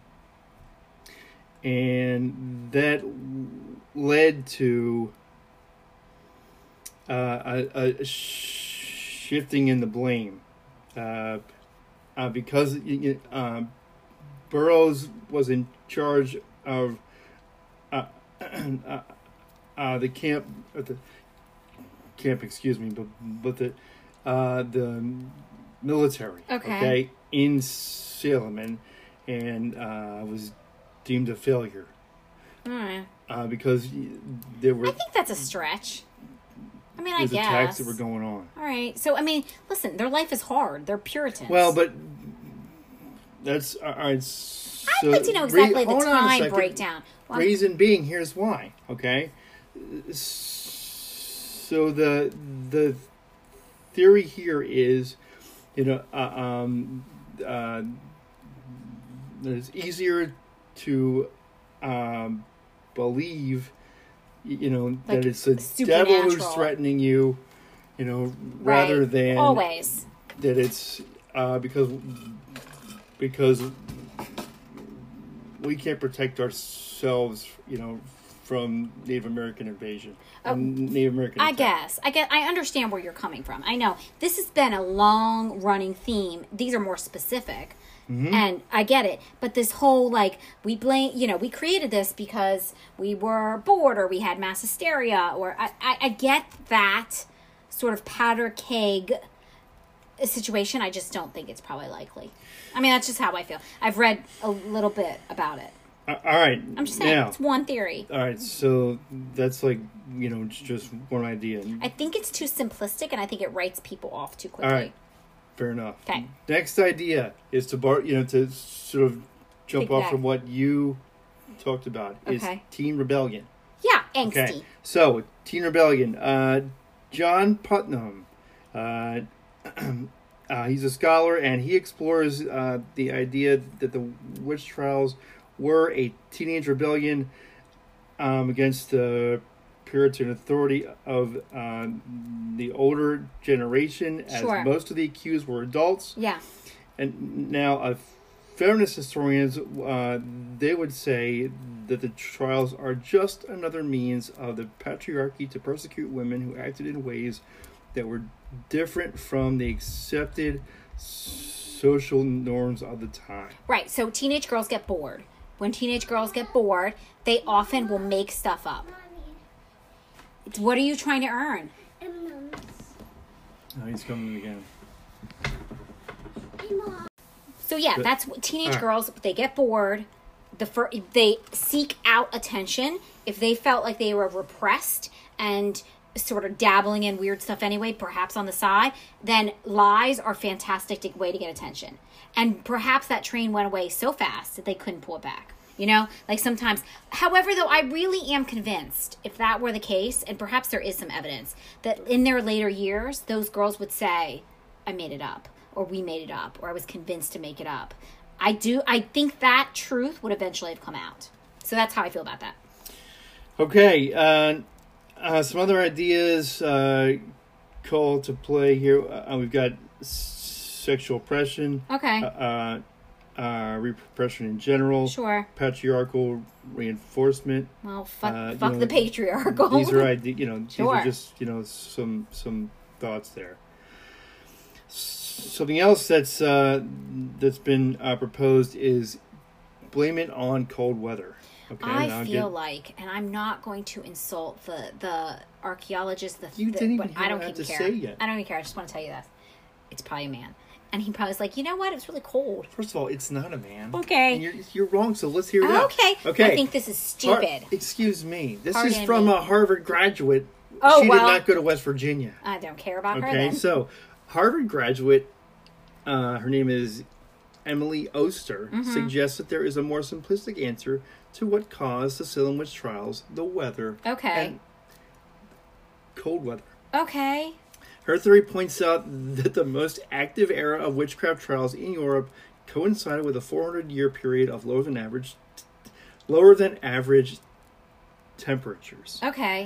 And that led to uh, a, a shifting in the blame. Uh, uh, because uh, Burroughs was in charge of uh, uh, uh, the camp, uh, the camp, excuse me, but but the uh, the military, okay, okay in Salem, and and uh, was deemed a failure. All right. Uh, because there were. I think that's a stretch. I mean, I guess. attacks that were going on. All right. So, I mean, listen, their life is hard. They're Puritans. Well, but that's all right. So I'd like to know exactly re- the time breakdown. Well, reason being, here's why. Okay. So the the theory here is, you know, uh, um, uh, that it's easier to um, believe, you know, like that it's the devil who's threatening you, you know, rather right. than always that it's uh, because because we can't protect ourselves, you know, from Native American invasion. Oh, Native American I attack. guess. I get. I understand where you're coming from. I know this has been a long running theme. These are more specific. Mm-hmm. And I get it. But this whole, like, we blame, you know, we created this because we were bored or we had mass hysteria, or I, I, I get that sort of powder keg situation. I just don't think it's probably likely. I mean, that's just how I feel. I've read a little bit about it. Uh, all right. I'm just saying, now, it's one theory. All right. So that's like, you know, just one idea. I think it's too simplistic, and I think it writes people off too quickly. All right. Fair enough. Okay. Next idea is to bar, you know, to sort of jump Big off bag. from what you talked about is Okay. teen rebellion. Yeah, angsty. Okay. So teen rebellion. Uh, John Putnam. Uh, uh, he's a scholar, and he explores uh, the idea that the witch trials were a teenage rebellion um, against the Puritan authority of uh, the older generation, as Sure. most of the accused were adults. Yeah. And now, uh, feminist historians, uh, they would say that the trials are just another means of the patriarchy to persecute women who acted in ways that were different from the accepted social norms of the time. Right. So teenage girls get bored. When teenage girls get bored, they often will make stuff up. What are you trying to earn? Oh, he's coming again. So yeah, But- that's what teenage Alright. girls, they get bored. The fir- they seek out attention. If they felt like they were repressed and sort of dabbling in weird stuff anyway, perhaps on the side, then lies are a fantastic to- way to get attention. And perhaps that train went away so fast that they couldn't pull it back. You know, like sometimes. However, though, I really am convinced, if that were the case, and perhaps there is some evidence, that in their later years, those girls would say, I made it up, or we made it up, or I was convinced to make it up. I do, I think that truth would eventually have come out. So that's how I feel about that. Okay, uh, uh, some other ideas uh, call to play here. Uh, we've got s- sexual oppression. Okay. Uh, uh, repression in general. Sure. Patriarchal reinforcement. Well, fuck, uh, you fuck know, the patriarchal. These are ide- you know, Sure. these are just, you know, some some thoughts there. S- Something else that's uh, that's been uh, proposed is blame it on cold weather. Okay, I now feel get- like, and I'm not going to insult the the archaeologist. The, You the, didn't but even hear I don't what I had even to care. say yet. I don't even care. I just want to tell you this. It's probably a man, and he probably was like, you know what? It's really cold. First of all, it's not a man. Okay. And you're you're wrong. So let's hear it out. Okay. Okay. I think this is Har- stupid. excuse me. This Pardon is from me. a Harvard graduate. Oh, she well. did not go to West Virginia. I don't care about her Okay, then. so Harvard graduate, uh, her name is Emily Oster, Mm-hmm. suggests that there is a more simplistic answer to what caused the Salem witch trials: the weather Okay. and cold weather. Okay. Her theory points out that the most active era of witchcraft trials in Europe coincided with a four hundred year period of lower than average, lower than average temperatures. Okay.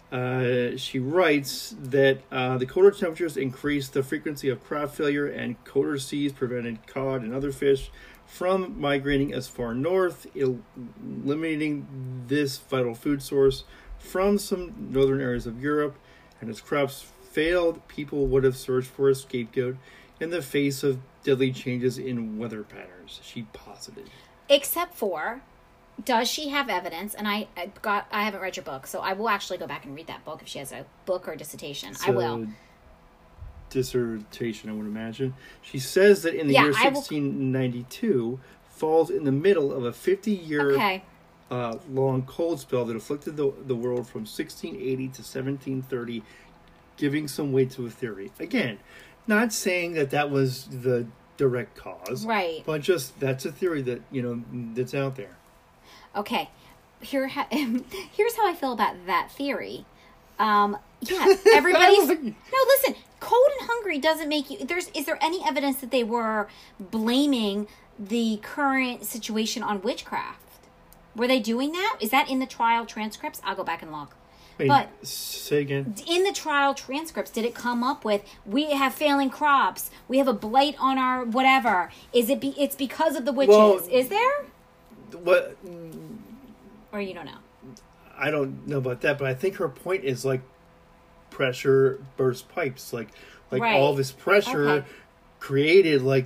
Uh, she writes that uh, the colder temperatures increased the frequency of crab failure, and colder seas prevented cod and other fish from migrating as far north, el- eliminating this vital food source from some northern areas of Europe. And as crops failed, people would have searched for a scapegoat in the face of deadly changes in weather patterns, she posited. Except for, does she have evidence? And I, I got I haven't read your book, so I will actually go back and read that book if she has a book or dissertation. It's I will. Dissertation, I would imagine. She says that in the Yeah, year I will- sixteen ninety-two falls in the middle of a fifty-year Okay. uh, long cold spell that afflicted the, the world from sixteen eighty to seventeen thirty, giving some weight to a theory. Again, not saying that that was the direct cause, Right. but just that's a theory that, you know, that's out there. Okay. Here, ha- here's how I feel about that theory. Um, yeah, everybody's no. Listen, cold and hungry doesn't make you. There's is there any evidence that they were blaming the current situation on witchcraft? Were they doing that? Is that in the trial transcripts? I'll go back and look. Wait, But say again. in the trial transcripts, did it come up with we have failing crops, we have a blight on our whatever? Is it? Be, it's because of the witches? Well, is there? What? Or you don't know? I don't know about that, but I think her point is like pressure burst pipes, like like Right. all this pressure Okay. created like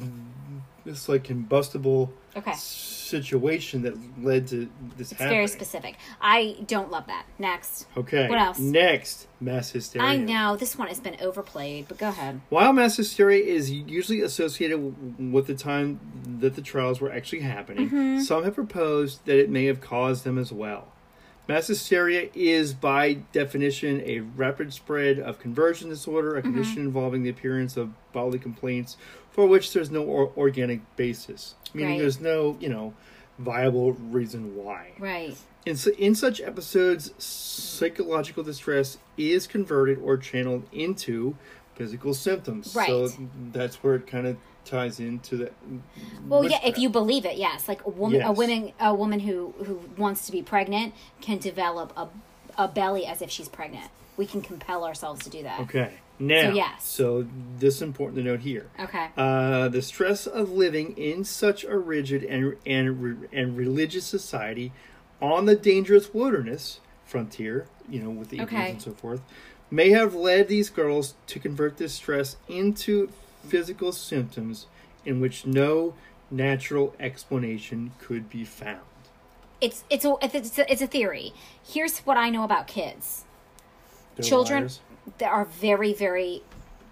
this like combustible Okay. situation that led to this It's happening. very specific. I don't love that. Next. Okay. What else? Next, mass hysteria. I know this one has been overplayed, but go ahead. While mass hysteria is usually associated w- with the time that the trials were actually happening, Mm-hmm. some have proposed that it may have caused them as well. Mass hysteria is, by definition, a rapid spread of conversion disorder, a Mm-hmm. condition involving the appearance of bodily complaints for which there's no or- organic basis, meaning Right. there's no, you know, viable reason why. Right. In, su- in such episodes, psychological distress is converted or channeled into physical symptoms. Right. So that's where it kind of ties into the. Well, yeah, if witchcraft. you believe it, yes. Like a woman, a Yes. woman, a woman who who wants to be pregnant can develop a a belly as if she's pregnant. We can compel ourselves to do that. Okay. Now, So, yes. so this is important to note here. Okay. Uh, the stress of living in such a rigid and and re- and religious society on the dangerous wilderness frontier, you know, with the Indians Okay. and so forth, may have led these girls to convert this stress into physical symptoms in which no natural explanation could be found. It's it's a it's a, it's a theory. Here's what I know about kids. They're Children liars. that are very very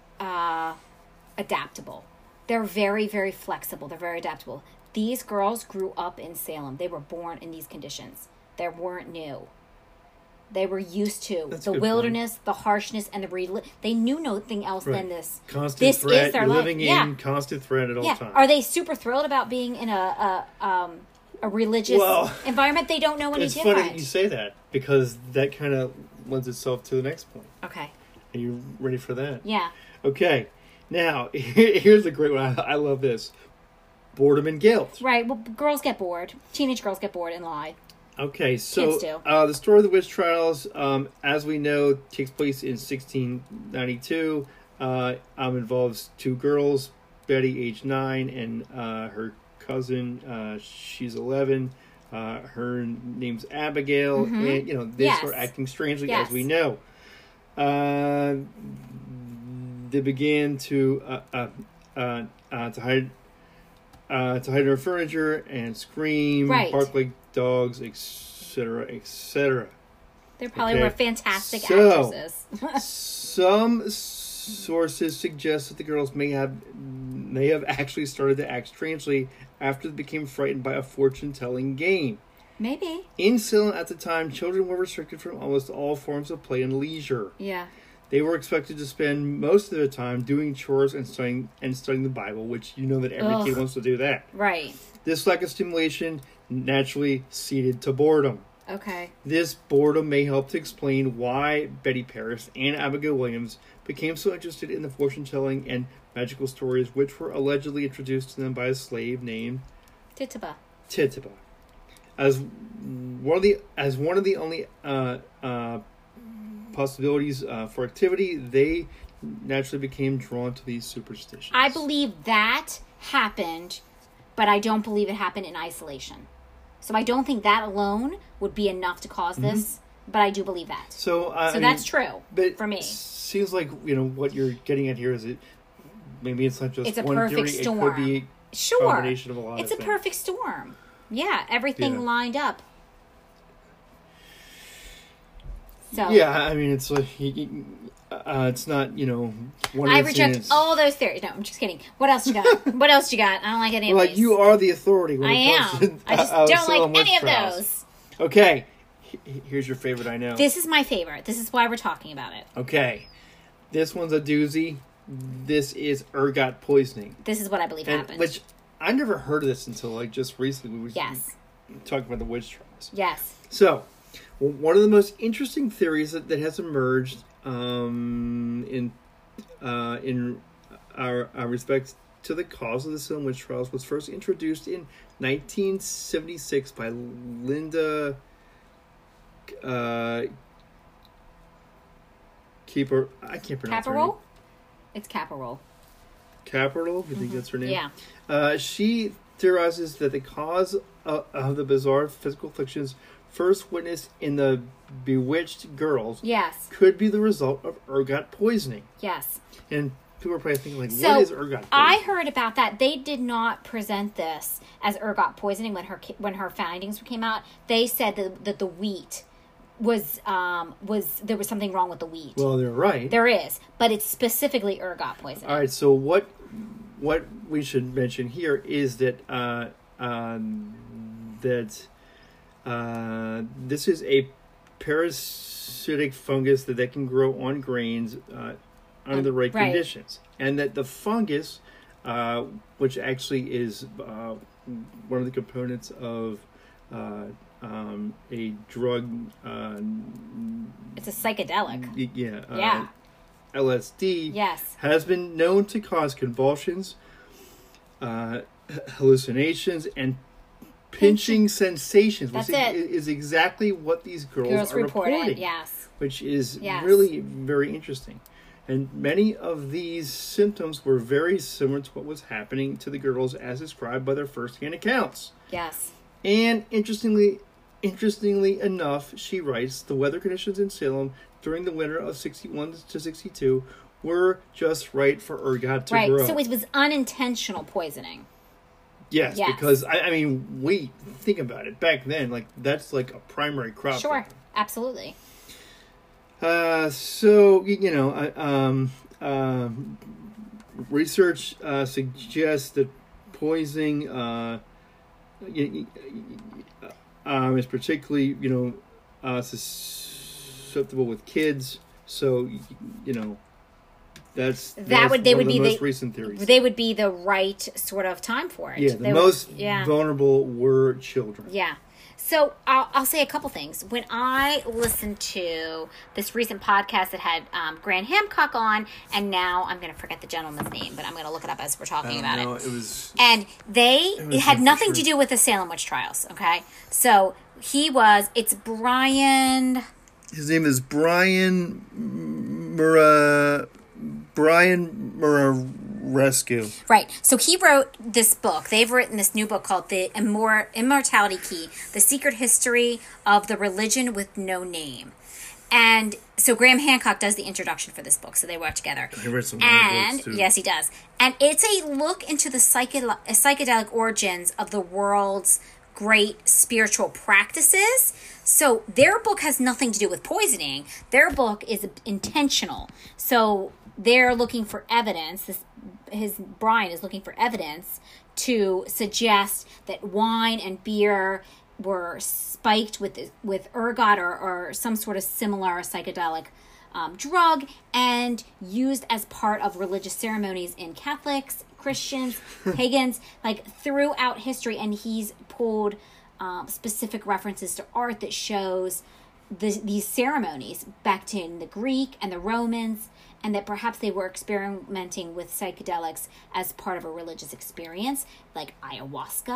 uh, adaptable. They're very very flexible. They're very adaptable. These girls grew up in Salem. They were born in these conditions. They weren't new. They were used to That's a the good wilderness, the harshness, and the reli- they knew nothing else Right. than this. Constant this threat. is their You're life. living in Yeah. constant threat at all Yeah. times. Are they super thrilled about being in a a, um, a religious Well, environment? They don't know any It's different. funny that you say that because that kind of lends itself to the next point. Okay. Are you ready for that? Yeah. Okay. Now, here's a great one. I, I love this. Boredom and guilt. Right. Well, girls get bored. Teenage girls get bored and lie. Okay, so Kids do. uh, the story of the witch trials, um, as we know, takes place in sixteen ninety-two. Uh, um, involves two girls, Betty, age nine, and uh, her cousin, uh, she's eleven. Uh, her name's Abigail, Mhm. and you know they Yes. start acting strangely, Yes. as we know. Uh, they began to uh, uh, uh, uh, to hide uh, to hide her furniture and scream, Right. bark like dogs, et cetera, et cetera. They probably Okay. were fantastic So- actresses. Some sources suggest that the girls may have may have actually started to act strangely after they became frightened by a fortune-telling game. Maybe. In Salem at the time, children were restricted from almost all forms of play and leisure. Yeah. They were expected to spend most of their time doing chores and studying and studying the Bible, which you know that every Ugh. kid wants to do that. Right. This lack of stimulation naturally ceded to boredom. Okay. This boredom may help to explain why Betty Paris and Abigail Williams became so interested in the fortune-telling and magical stories which were allegedly introduced to them by a slave named Tituba. Tituba. As one of the as one of the only uh, uh, possibilities uh, for activity, they naturally became drawn to these superstitions. I believe that happened, but I don't believe it happened in isolation. So I don't think that alone would be enough to cause mm-hmm. this, but I do believe that. So, uh, so I that's mean, true but for me. It seems like, you know, what you're getting at here is it maybe it's not just it's a one perfect theory. storm. It could be a sure. combination of a lot it's of a things. perfect storm. Yeah, everything yeah. lined up. So yeah, I mean, it's like uh, it's not, you know. One I of reject things. all those theories. No, I'm just kidding. What else you got? What else you got? I don't like any Well, of like these. you are the authority. When I it comes am. To, I just uh, don't Salem like any witch of trials. those. Okay, here's your favorite. I know. This is my favorite. This is why we're talking about it. Okay, this one's a doozy. This is ergot poisoning. This is what I believe and, happened. Which I never heard of this until like just recently. We were yes. talking about the witch trials. Yes. So, one of the most interesting theories that, that has emerged um, in uh, in our, our respect to the cause of the Salem witch trials was first introduced in nineteen seventy-six by Linda uh, Keeper. I can't pronounce her name. Caparol? It's Caparol. Capital? You think Mm-hmm. that's her name? Yeah. Uh, she theorizes that the cause of, of the bizarre physical afflictions first witnessed in the bewitched girls Yes. could be the result of ergot poisoning. Yes. And people are probably thinking, like, So, what is ergot poisoning? I heard about that. They did not present this as ergot poisoning when her when her findings came out. They said that, that the wheat was um was there was something wrong with the wheat. Well, they're right. There is, but it's specifically ergot poisoning. All right, so what what we should mention here is that uh, um, that uh, this is a parasitic fungus that, that can grow on grains uh, under Um, the right, right. conditions, and that the fungus, uh, which actually is uh, one of the components of uh, um, a drug, uh, It's a psychedelic. y- yeah, uh, Yeah. L S D, Yes. has been known to cause convulsions, uh, hallucinations, and pinching sensations, which That's is, it. is exactly what these girls, Girls are reported. reporting, Yes. which is Yes. really very interesting. And many of these symptoms were very similar to what was happening to the girls as described by their first-hand accounts. Yes. And interestingly, interestingly enough, she writes, the weather conditions in Salem during the winter of sixty-one to sixty-two were just right for ergot to Right. grow. So it was unintentional poisoning. yes, Yes. because I, I mean, we think about it back then. Like that's like a primary crop. for Sure. them. Absolutely. Uh, so you, you know, uh, um, um, research uh, suggests that poisoning uh, y- y- um, is particularly, you know, uh, susceptible with kids. So y- you know, that's That that's would- they one would of the be most the- recent theories. They would be the right sort of time for it. yeah, the They would- most yeah. vulnerable were children. Yeah. So I'll, I'll say a couple things. When I listened to this recent podcast that had um, Grant Hancock on, and now I'm going to forget the gentleman's name, but I'm going to look it up as we're talking about No, it. it was. And they It was it had for nothing sure. to do with the Salem witch trials. Okay, so he was. It's Brian. His name is Brian Mura. Brian Murarescu. Right. So he wrote this book. They've written this new book called The Immor- Immortality Key: The Secret History of the Religion with No Name. And so Graham Hancock does the introduction for this book. So they work together. He read some other And books, too. yes, he does. And it's a look into the psychedel- psychedelic origins of the world's great spiritual practices. So their book has nothing to do with poisoning. Their book is intentional. So they're looking for evidence. This his Brian is looking for evidence to suggest that wine and beer were spiked with with ergot or, or some sort of similar psychedelic um, drug and used as part of religious ceremonies in Catholics, Christians, pagans, like throughout history. And he's pulled um, specific references to art that shows the, these ceremonies back to in the Greek and the Romans, and that perhaps they were experimenting with psychedelics as part of a religious experience, like ayahuasca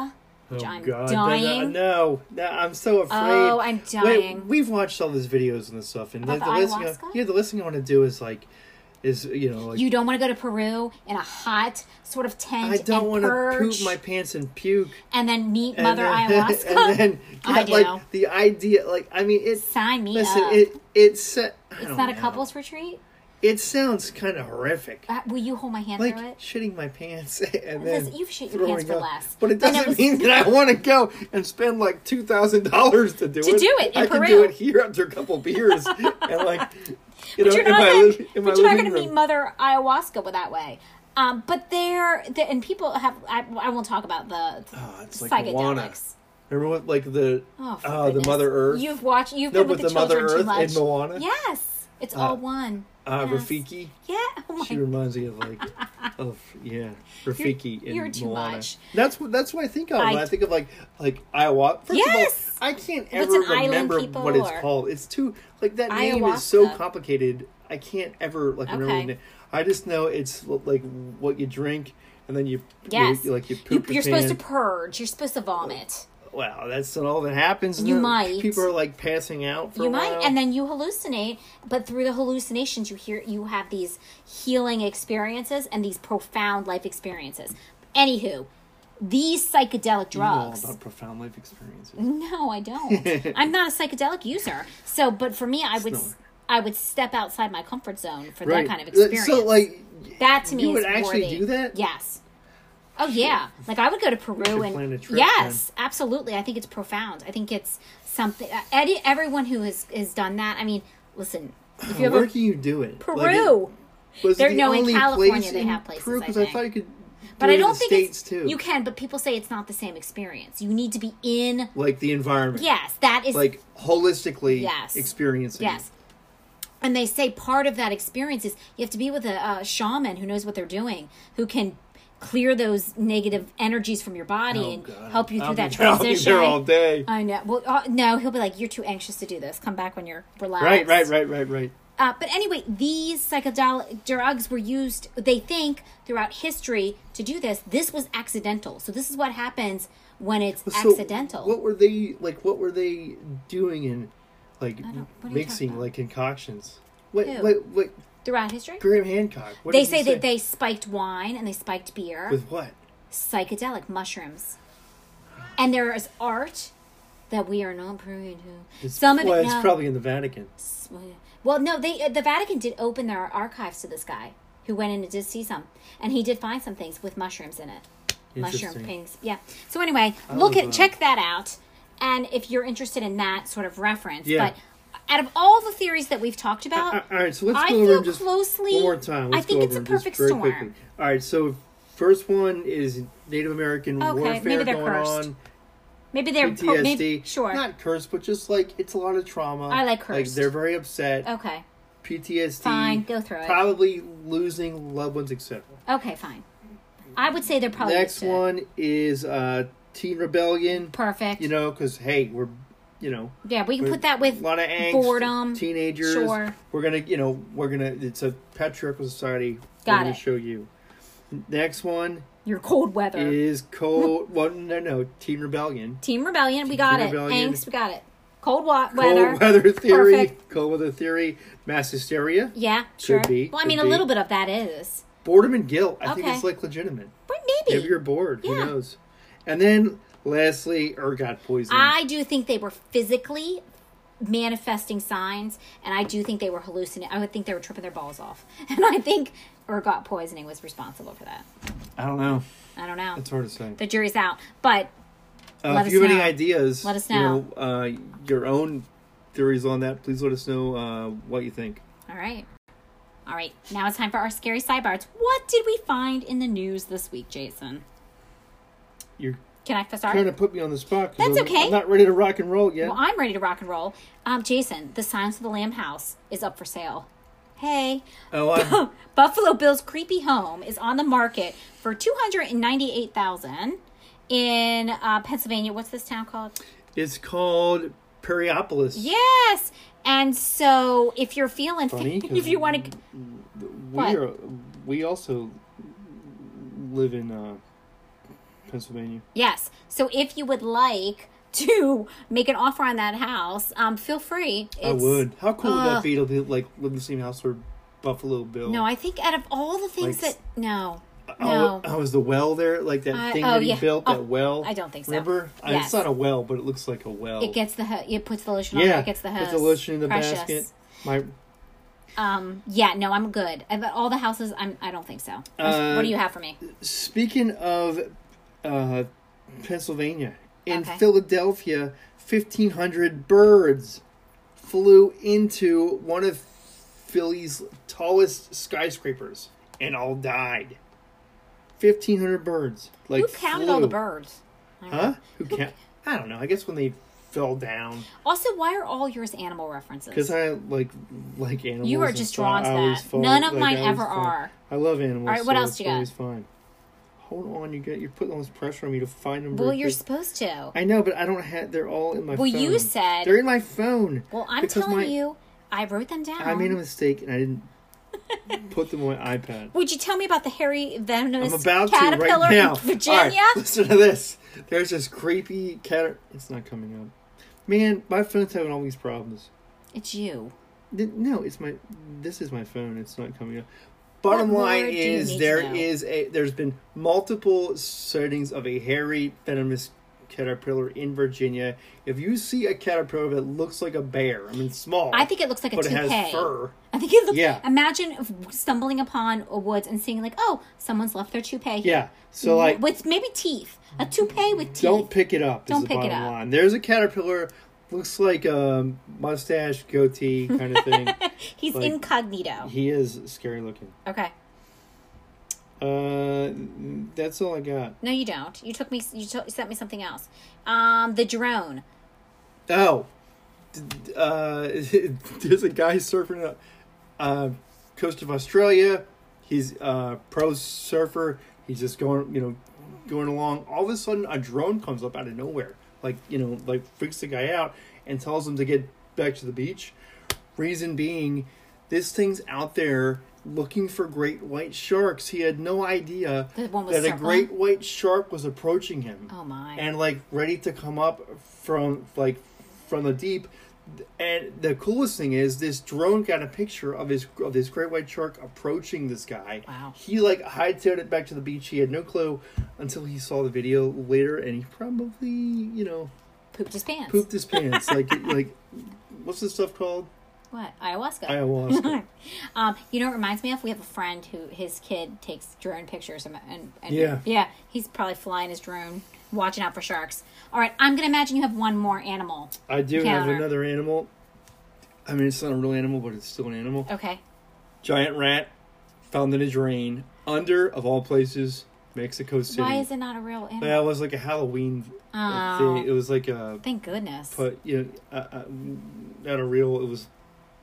which Oh I'm God! dying. No, no, I'm so afraid. Oh, I'm dying. Wait, we've watched all these videos and this stuff, and the, About the the list, you know, ayahuasca? yeah, the list thing I want to do is like, is you know, like You don't want to go to Peru in a hot sort of tent I don't and want to purge poop my pants and puke, and then meet and Mother then, Ayahuasca. and then I get, do. like the idea, like I mean, it's Sign me listen, up. it it's uh, I It's don't not a know. couples retreat. It sounds kind of horrific. Uh, will you hold my hand Like through it? shitting my pants and Listen, then you've shit your pants throwing for up. less. But it And doesn't it was- mean that I want to go and spend like two thousand dollars to do To it. do it in I can Peru. do it here after a couple beers and like you know But you're in not, my, gonna, li- in my but you're not living going to meet room. Mother Ayahuasca with that way. Um, but there, the, and people have. I, I won't talk about the Oh, it's like psychedelics. Moana. Remember what like the Oh, for uh, the goodness. Mother Earth? You've watched. You've No, been with but the, the Mother children too Earth much. in Moana? Yes, it's Uh, all one. uh, Yes. Rafiki. Yeah. Oh my. She reminds me of like of yeah Rafiki in you're too Moana. much. That's what that's what I think of when I- I think of like like Ayahuasca. First Yes! of all, I can't What's ever an island remember people what it's or- called. It's too like that name is so Ayahuasca. complicated. I can't ever like remember. Okay. The name. I just know it's like what you drink and then you Yes. you, like you You, poop you're your supposed to pants. purge. You're supposed to vomit. Wow, that's not all that happens. You Then might. People are like passing out for You a might, while. and then you hallucinate. But through the hallucinations, you hear you have these healing experiences and these profound life experiences. Anywho, these psychedelic You know all drugs. about profound life experiences. No, I don't. I'm not a psychedelic user. So, but for me, I would No. I would step outside my comfort zone for Right. that kind of Uh, experience. So like that to me you is would actually worthy. do that? Yes. Oh yeah, like I would go to Peru should and plan a trip yes, absolutely. I think it's profound. I think it's something. Uh, Eddie, everyone who has has done that. I mean, listen, if you Where ever can you do it? Peru, Like, it- was There- it the no, in only California place they in have places, Peru? I Because I, think. thought you could. but do I it in don't the think States it's too. you can. But people say it's not the same experience. You need to be in. Like the environment. Yes, that is Like holistically Yes. experiencing. it. yes. And they say part of that experience is you have to be with a, a shaman who knows what they're doing, who can clear those negative energies from your body Oh, and God. help you through I'll that be, I'll be transition. there all day. I know. Well, uh, no, he'll be like, "You're too anxious to do this. Come back when you're relaxed." Right, right, right, right, right. Uh, but anyway, these psychedelic drugs were used, they think, throughout history to do this. This was accidental. So this is what happens when it's So accidental. what were they like? What were they doing in like don't- what are you talking mixing about? like concoctions? What? Who? What? What? throughout history? Graham Hancock. What They did he say that they spiked wine and they spiked beer. with what? Psychedelic mushrooms. And there is art that we are not privy to. It's, Some of well, it, it's no. probably in the Vatican. Well, no, they the Vatican did open their archives to this guy who went in and did see some, and he did find some things with mushrooms in it. Mushroom Interesting. things, yeah. So anyway, I look love at that. check that out, and if you're interested in that sort of reference, Yeah. but out of all the theories that we've talked about, Uh, all right, so let's I go over feel them just closely. one more time. Let's I think go it's over a them just perfect very storm. quickly. All right, so first one is Native American Okay, warfare maybe they're going cursed. on. Maybe they're P T S D. maybe, sure. Not cursed, but just like it's a lot of trauma. I like Like cursed. they're very upset. Okay, P T S D. fine, go through it. Probably losing loved ones, et cetera. Okay, fine. I would say they're probably Next used to it. one is uh, Teen Rebellion. Perfect. You know, because hey, we're you know yeah, we can we're- put that with a lot of angst, boredom. teenagers. Sure. We're gonna you know we're gonna it's a patriarchal society. Got we're gonna it. show you. Next one your cold weather. is cold. well, no, no, Teen Rebellion. Team Rebellion, we got Team it. Rebellion. Angst, we got it. Cold wa- weather. Cold weather theory. Perfect. Cold weather theory. Mass hysteria. Yeah, sure. be, Well, I could mean, a be. little bit of that is. Boredom and guilt. I think Okay. it's like legitimate. But maybe. Maybe you're bored. Who Yeah. knows? And then lastly, ergot poisoning. I do think they were physically manifesting signs, and I do think they were hallucinating. I would think they were tripping their balls off. And I think ergot poisoning was responsible for that. I don't know. I don't know. It's hard to say. The jury's out. But Uh, let if us you have any know. ideas, Let us You know. know uh, your own theories on that. Please let us know uh, what you think. all right. All right. Now it's time for our scary sidebars. What did we find in the news this week, Jason? You're Can I start? trying to put me on the spot. 'cause That's I'm, okay. I'm not ready to rock and roll yet. Well, I'm ready to rock and roll. Um, Jason, the Silence of the Lamb house is up for sale. Hey. oh, I'm, Buffalo Bill's creepy home is on the market for two hundred ninety-eight thousand dollars in uh, Pennsylvania. What's this town called? it's called Periopolis. Yes. And so if you're feeling Funny, 'cause if you want to we What? are. We also live in uh, Pennsylvania. Yes. So if you would like to make an offer on that house, um, feel free. It's, I would. How cool would uh, that be to be, like, live in the same house where Buffalo Bill? No, I think out of all the things Like, that... No. Oh, No. oh, is the well there? Like that I- thing oh, that he yeah. built, Oh, that well? I don't think so. Remember? I- Yes. It's not a well, but it looks like a well. It gets the... ho- It puts the lotion on yeah, there. It gets the hose. Put the lotion in the Precious. basket. My, Um, yeah, no, I'm good. Uh, But all the houses, I'm, I don't think so. Uh, what do you have for me? Speaking of uh, Pennsylvania, in Okay. Philadelphia, fifteen hundred birds flew into one of Philly's tallest skyscrapers and all died. fifteen hundred birds. Like, Who counted flew. all the birds? I don't Huh? know. Who can't? I don't know. I guess when they fell down. Also, why are all yours animal references? Because I like like animals. You are and just stuff. drawn to I always that. fall- None of like, mine I always ever fall- are. I love animals. All right, what so else it's you got? always fine. Hold on, you get you're putting all this pressure on me to find them. Well, very you're quick. supposed to. I know, but I don't have. They're all in my Well, phone. you said- they're in my phone. Well, I'm because telling my- you, I wrote them down. I made a mistake and I didn't put them on my iPad. Would you tell me about the hairy venomous I'm about to caterpillar right now. in Virginia? All right, listen to this. There's this creepy cat. It's not coming up. Man, my phone's having all these problems. It's you. Th- No, it's my. This is my phone. It's not coming up. Bottom What line more do you is need there to know? is a. There's been multiple sightings of a hairy venomous caterpillar in Virginia. If you see a caterpillar that looks like a bear, I mean small, I think it looks like a but toupee. it has fur. I think it looks. Yeah. Imagine stumbling upon a woods and seeing like, oh, someone's left their toupee here. Yeah. So like, with maybe teeth. A toupee with teeth. don't pick it up. is Don't the pick it bottom up. line. There's a caterpillar. Looks like a mustache, goatee kind of thing. He's like- incognito. He is scary looking. Okay. Uh, that's all I got. No, you don't. You took me. You to, sent me something else. Um, the drone. Oh, D- uh, there's a guy surfing the uh, coast of Australia. He's a pro surfer. He's just going, you know, going along. All of a sudden, a drone comes up out of nowhere, like you know, like freaks the guy out and tells him to get back to the beach. Reason being, this thing's out there looking for great white sharks. He had no idea The one was that a circling? great white shark was approaching him. Oh my. And like ready to come up from like from the deep. And the coolest thing is this drone got a picture of his of this great white shark approaching this guy. Wow. He like hightailed it back to the beach. He had no clue until he saw the video later, and he probably, you know, Pooped his pants. pooped his pants. like like what's this stuff called? What? Ayahuasca. Ayahuasca. um, you know what it reminds me of? We have a friend who his kid takes drone pictures and, and, and Yeah. yeah, he's probably flying his drone, watching out for sharks. All right, I'm gonna imagine you have one more animal. I do Counter. have another animal. I mean, it's not a real animal, but it's still an animal. Okay. Giant rat found in a drain under, of all places, Mexico City. Why is it not a real animal? Yeah, it was like a Halloween Oh. thing. It was like a, Thank goodness. but you know, uh, uh, not a real. It was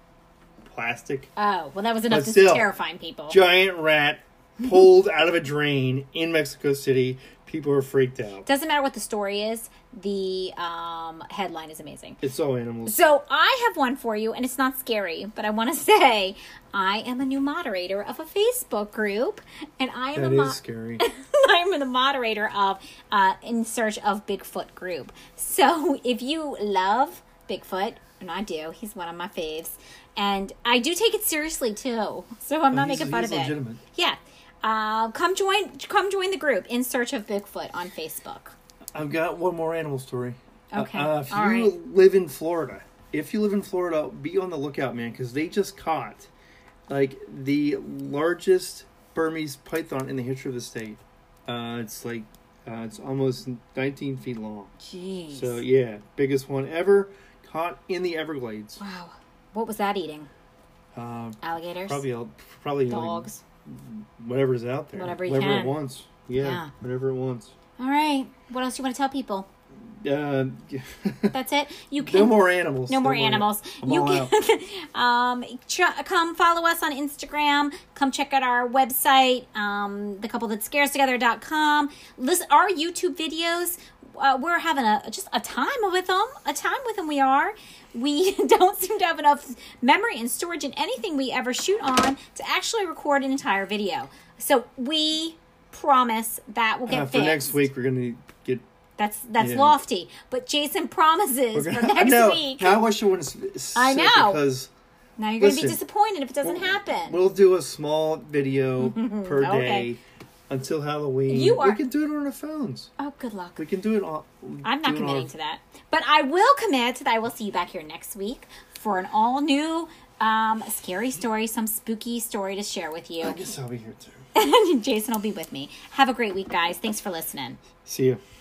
plastic. oh, well, that was enough But to still, terrifying people. Giant rat pulled out of a drain in Mexico City. People were freaked out. Doesn't matter what the story is. The um, headline is amazing. It's all animals. So I have one for you, and it's not scary, but I want to say I am a new moderator of a Facebook group, and I am That a mo- is scary. I'm the moderator of uh, In Search of Bigfoot group. So if you love Bigfoot, and I do, he's one of my faves, and I do take it seriously too. So I'm not he's- making fun he's of it. legitimate. Yeah. Uh, come join come join the group In Search of Bigfoot on Facebook. I've got one more animal story. Okay. Uh, if All you right. live in Florida, if you live in Florida, be on the lookout, man, because they just caught like the largest Burmese python in the history of the state. Uh, it's like uh, it's almost nineteen feet long. Jeez. So yeah, biggest one ever caught in the Everglades. Wow. What was that eating? Uh, Alligators? probably probably like, Dogs? whatever's out there, Whatever you whatever can. it wants. Yeah, Yeah. whatever it wants. All right. What else do you want to tell people? Uh, That's it. You can no more animals. No more animals. I'm You all can um ch- come follow us on Instagram. Come check out our website, um, the couple that scares together dot com. Listen, our YouTube videos. Uh, we're having a just a time with them. A time with them. We are. We don't seem to have enough memory and storage in anything we ever shoot on to actually record an entire video. So we promise that will get Uh, for fixed. next week, we're gonna get. That's that's Yeah. lofty, but Jason promises We're for gonna, next no, week. Now I wish I wouldn't. s- I say know. because Now you're going to be Listen, disappointed if it doesn't we'll- happen. we'll do a small video per Okay. day until Halloween. You are- We can do it on our phones. oh, good luck. We can do it on. I'm not do it on committing our- to that, but I will commit that I will see you back here next week for an all new, um, scary story, some spooky story to share with I you. guess I'll be here too. And Jason will be with me. Have a great week, guys. Thanks for listening. See you.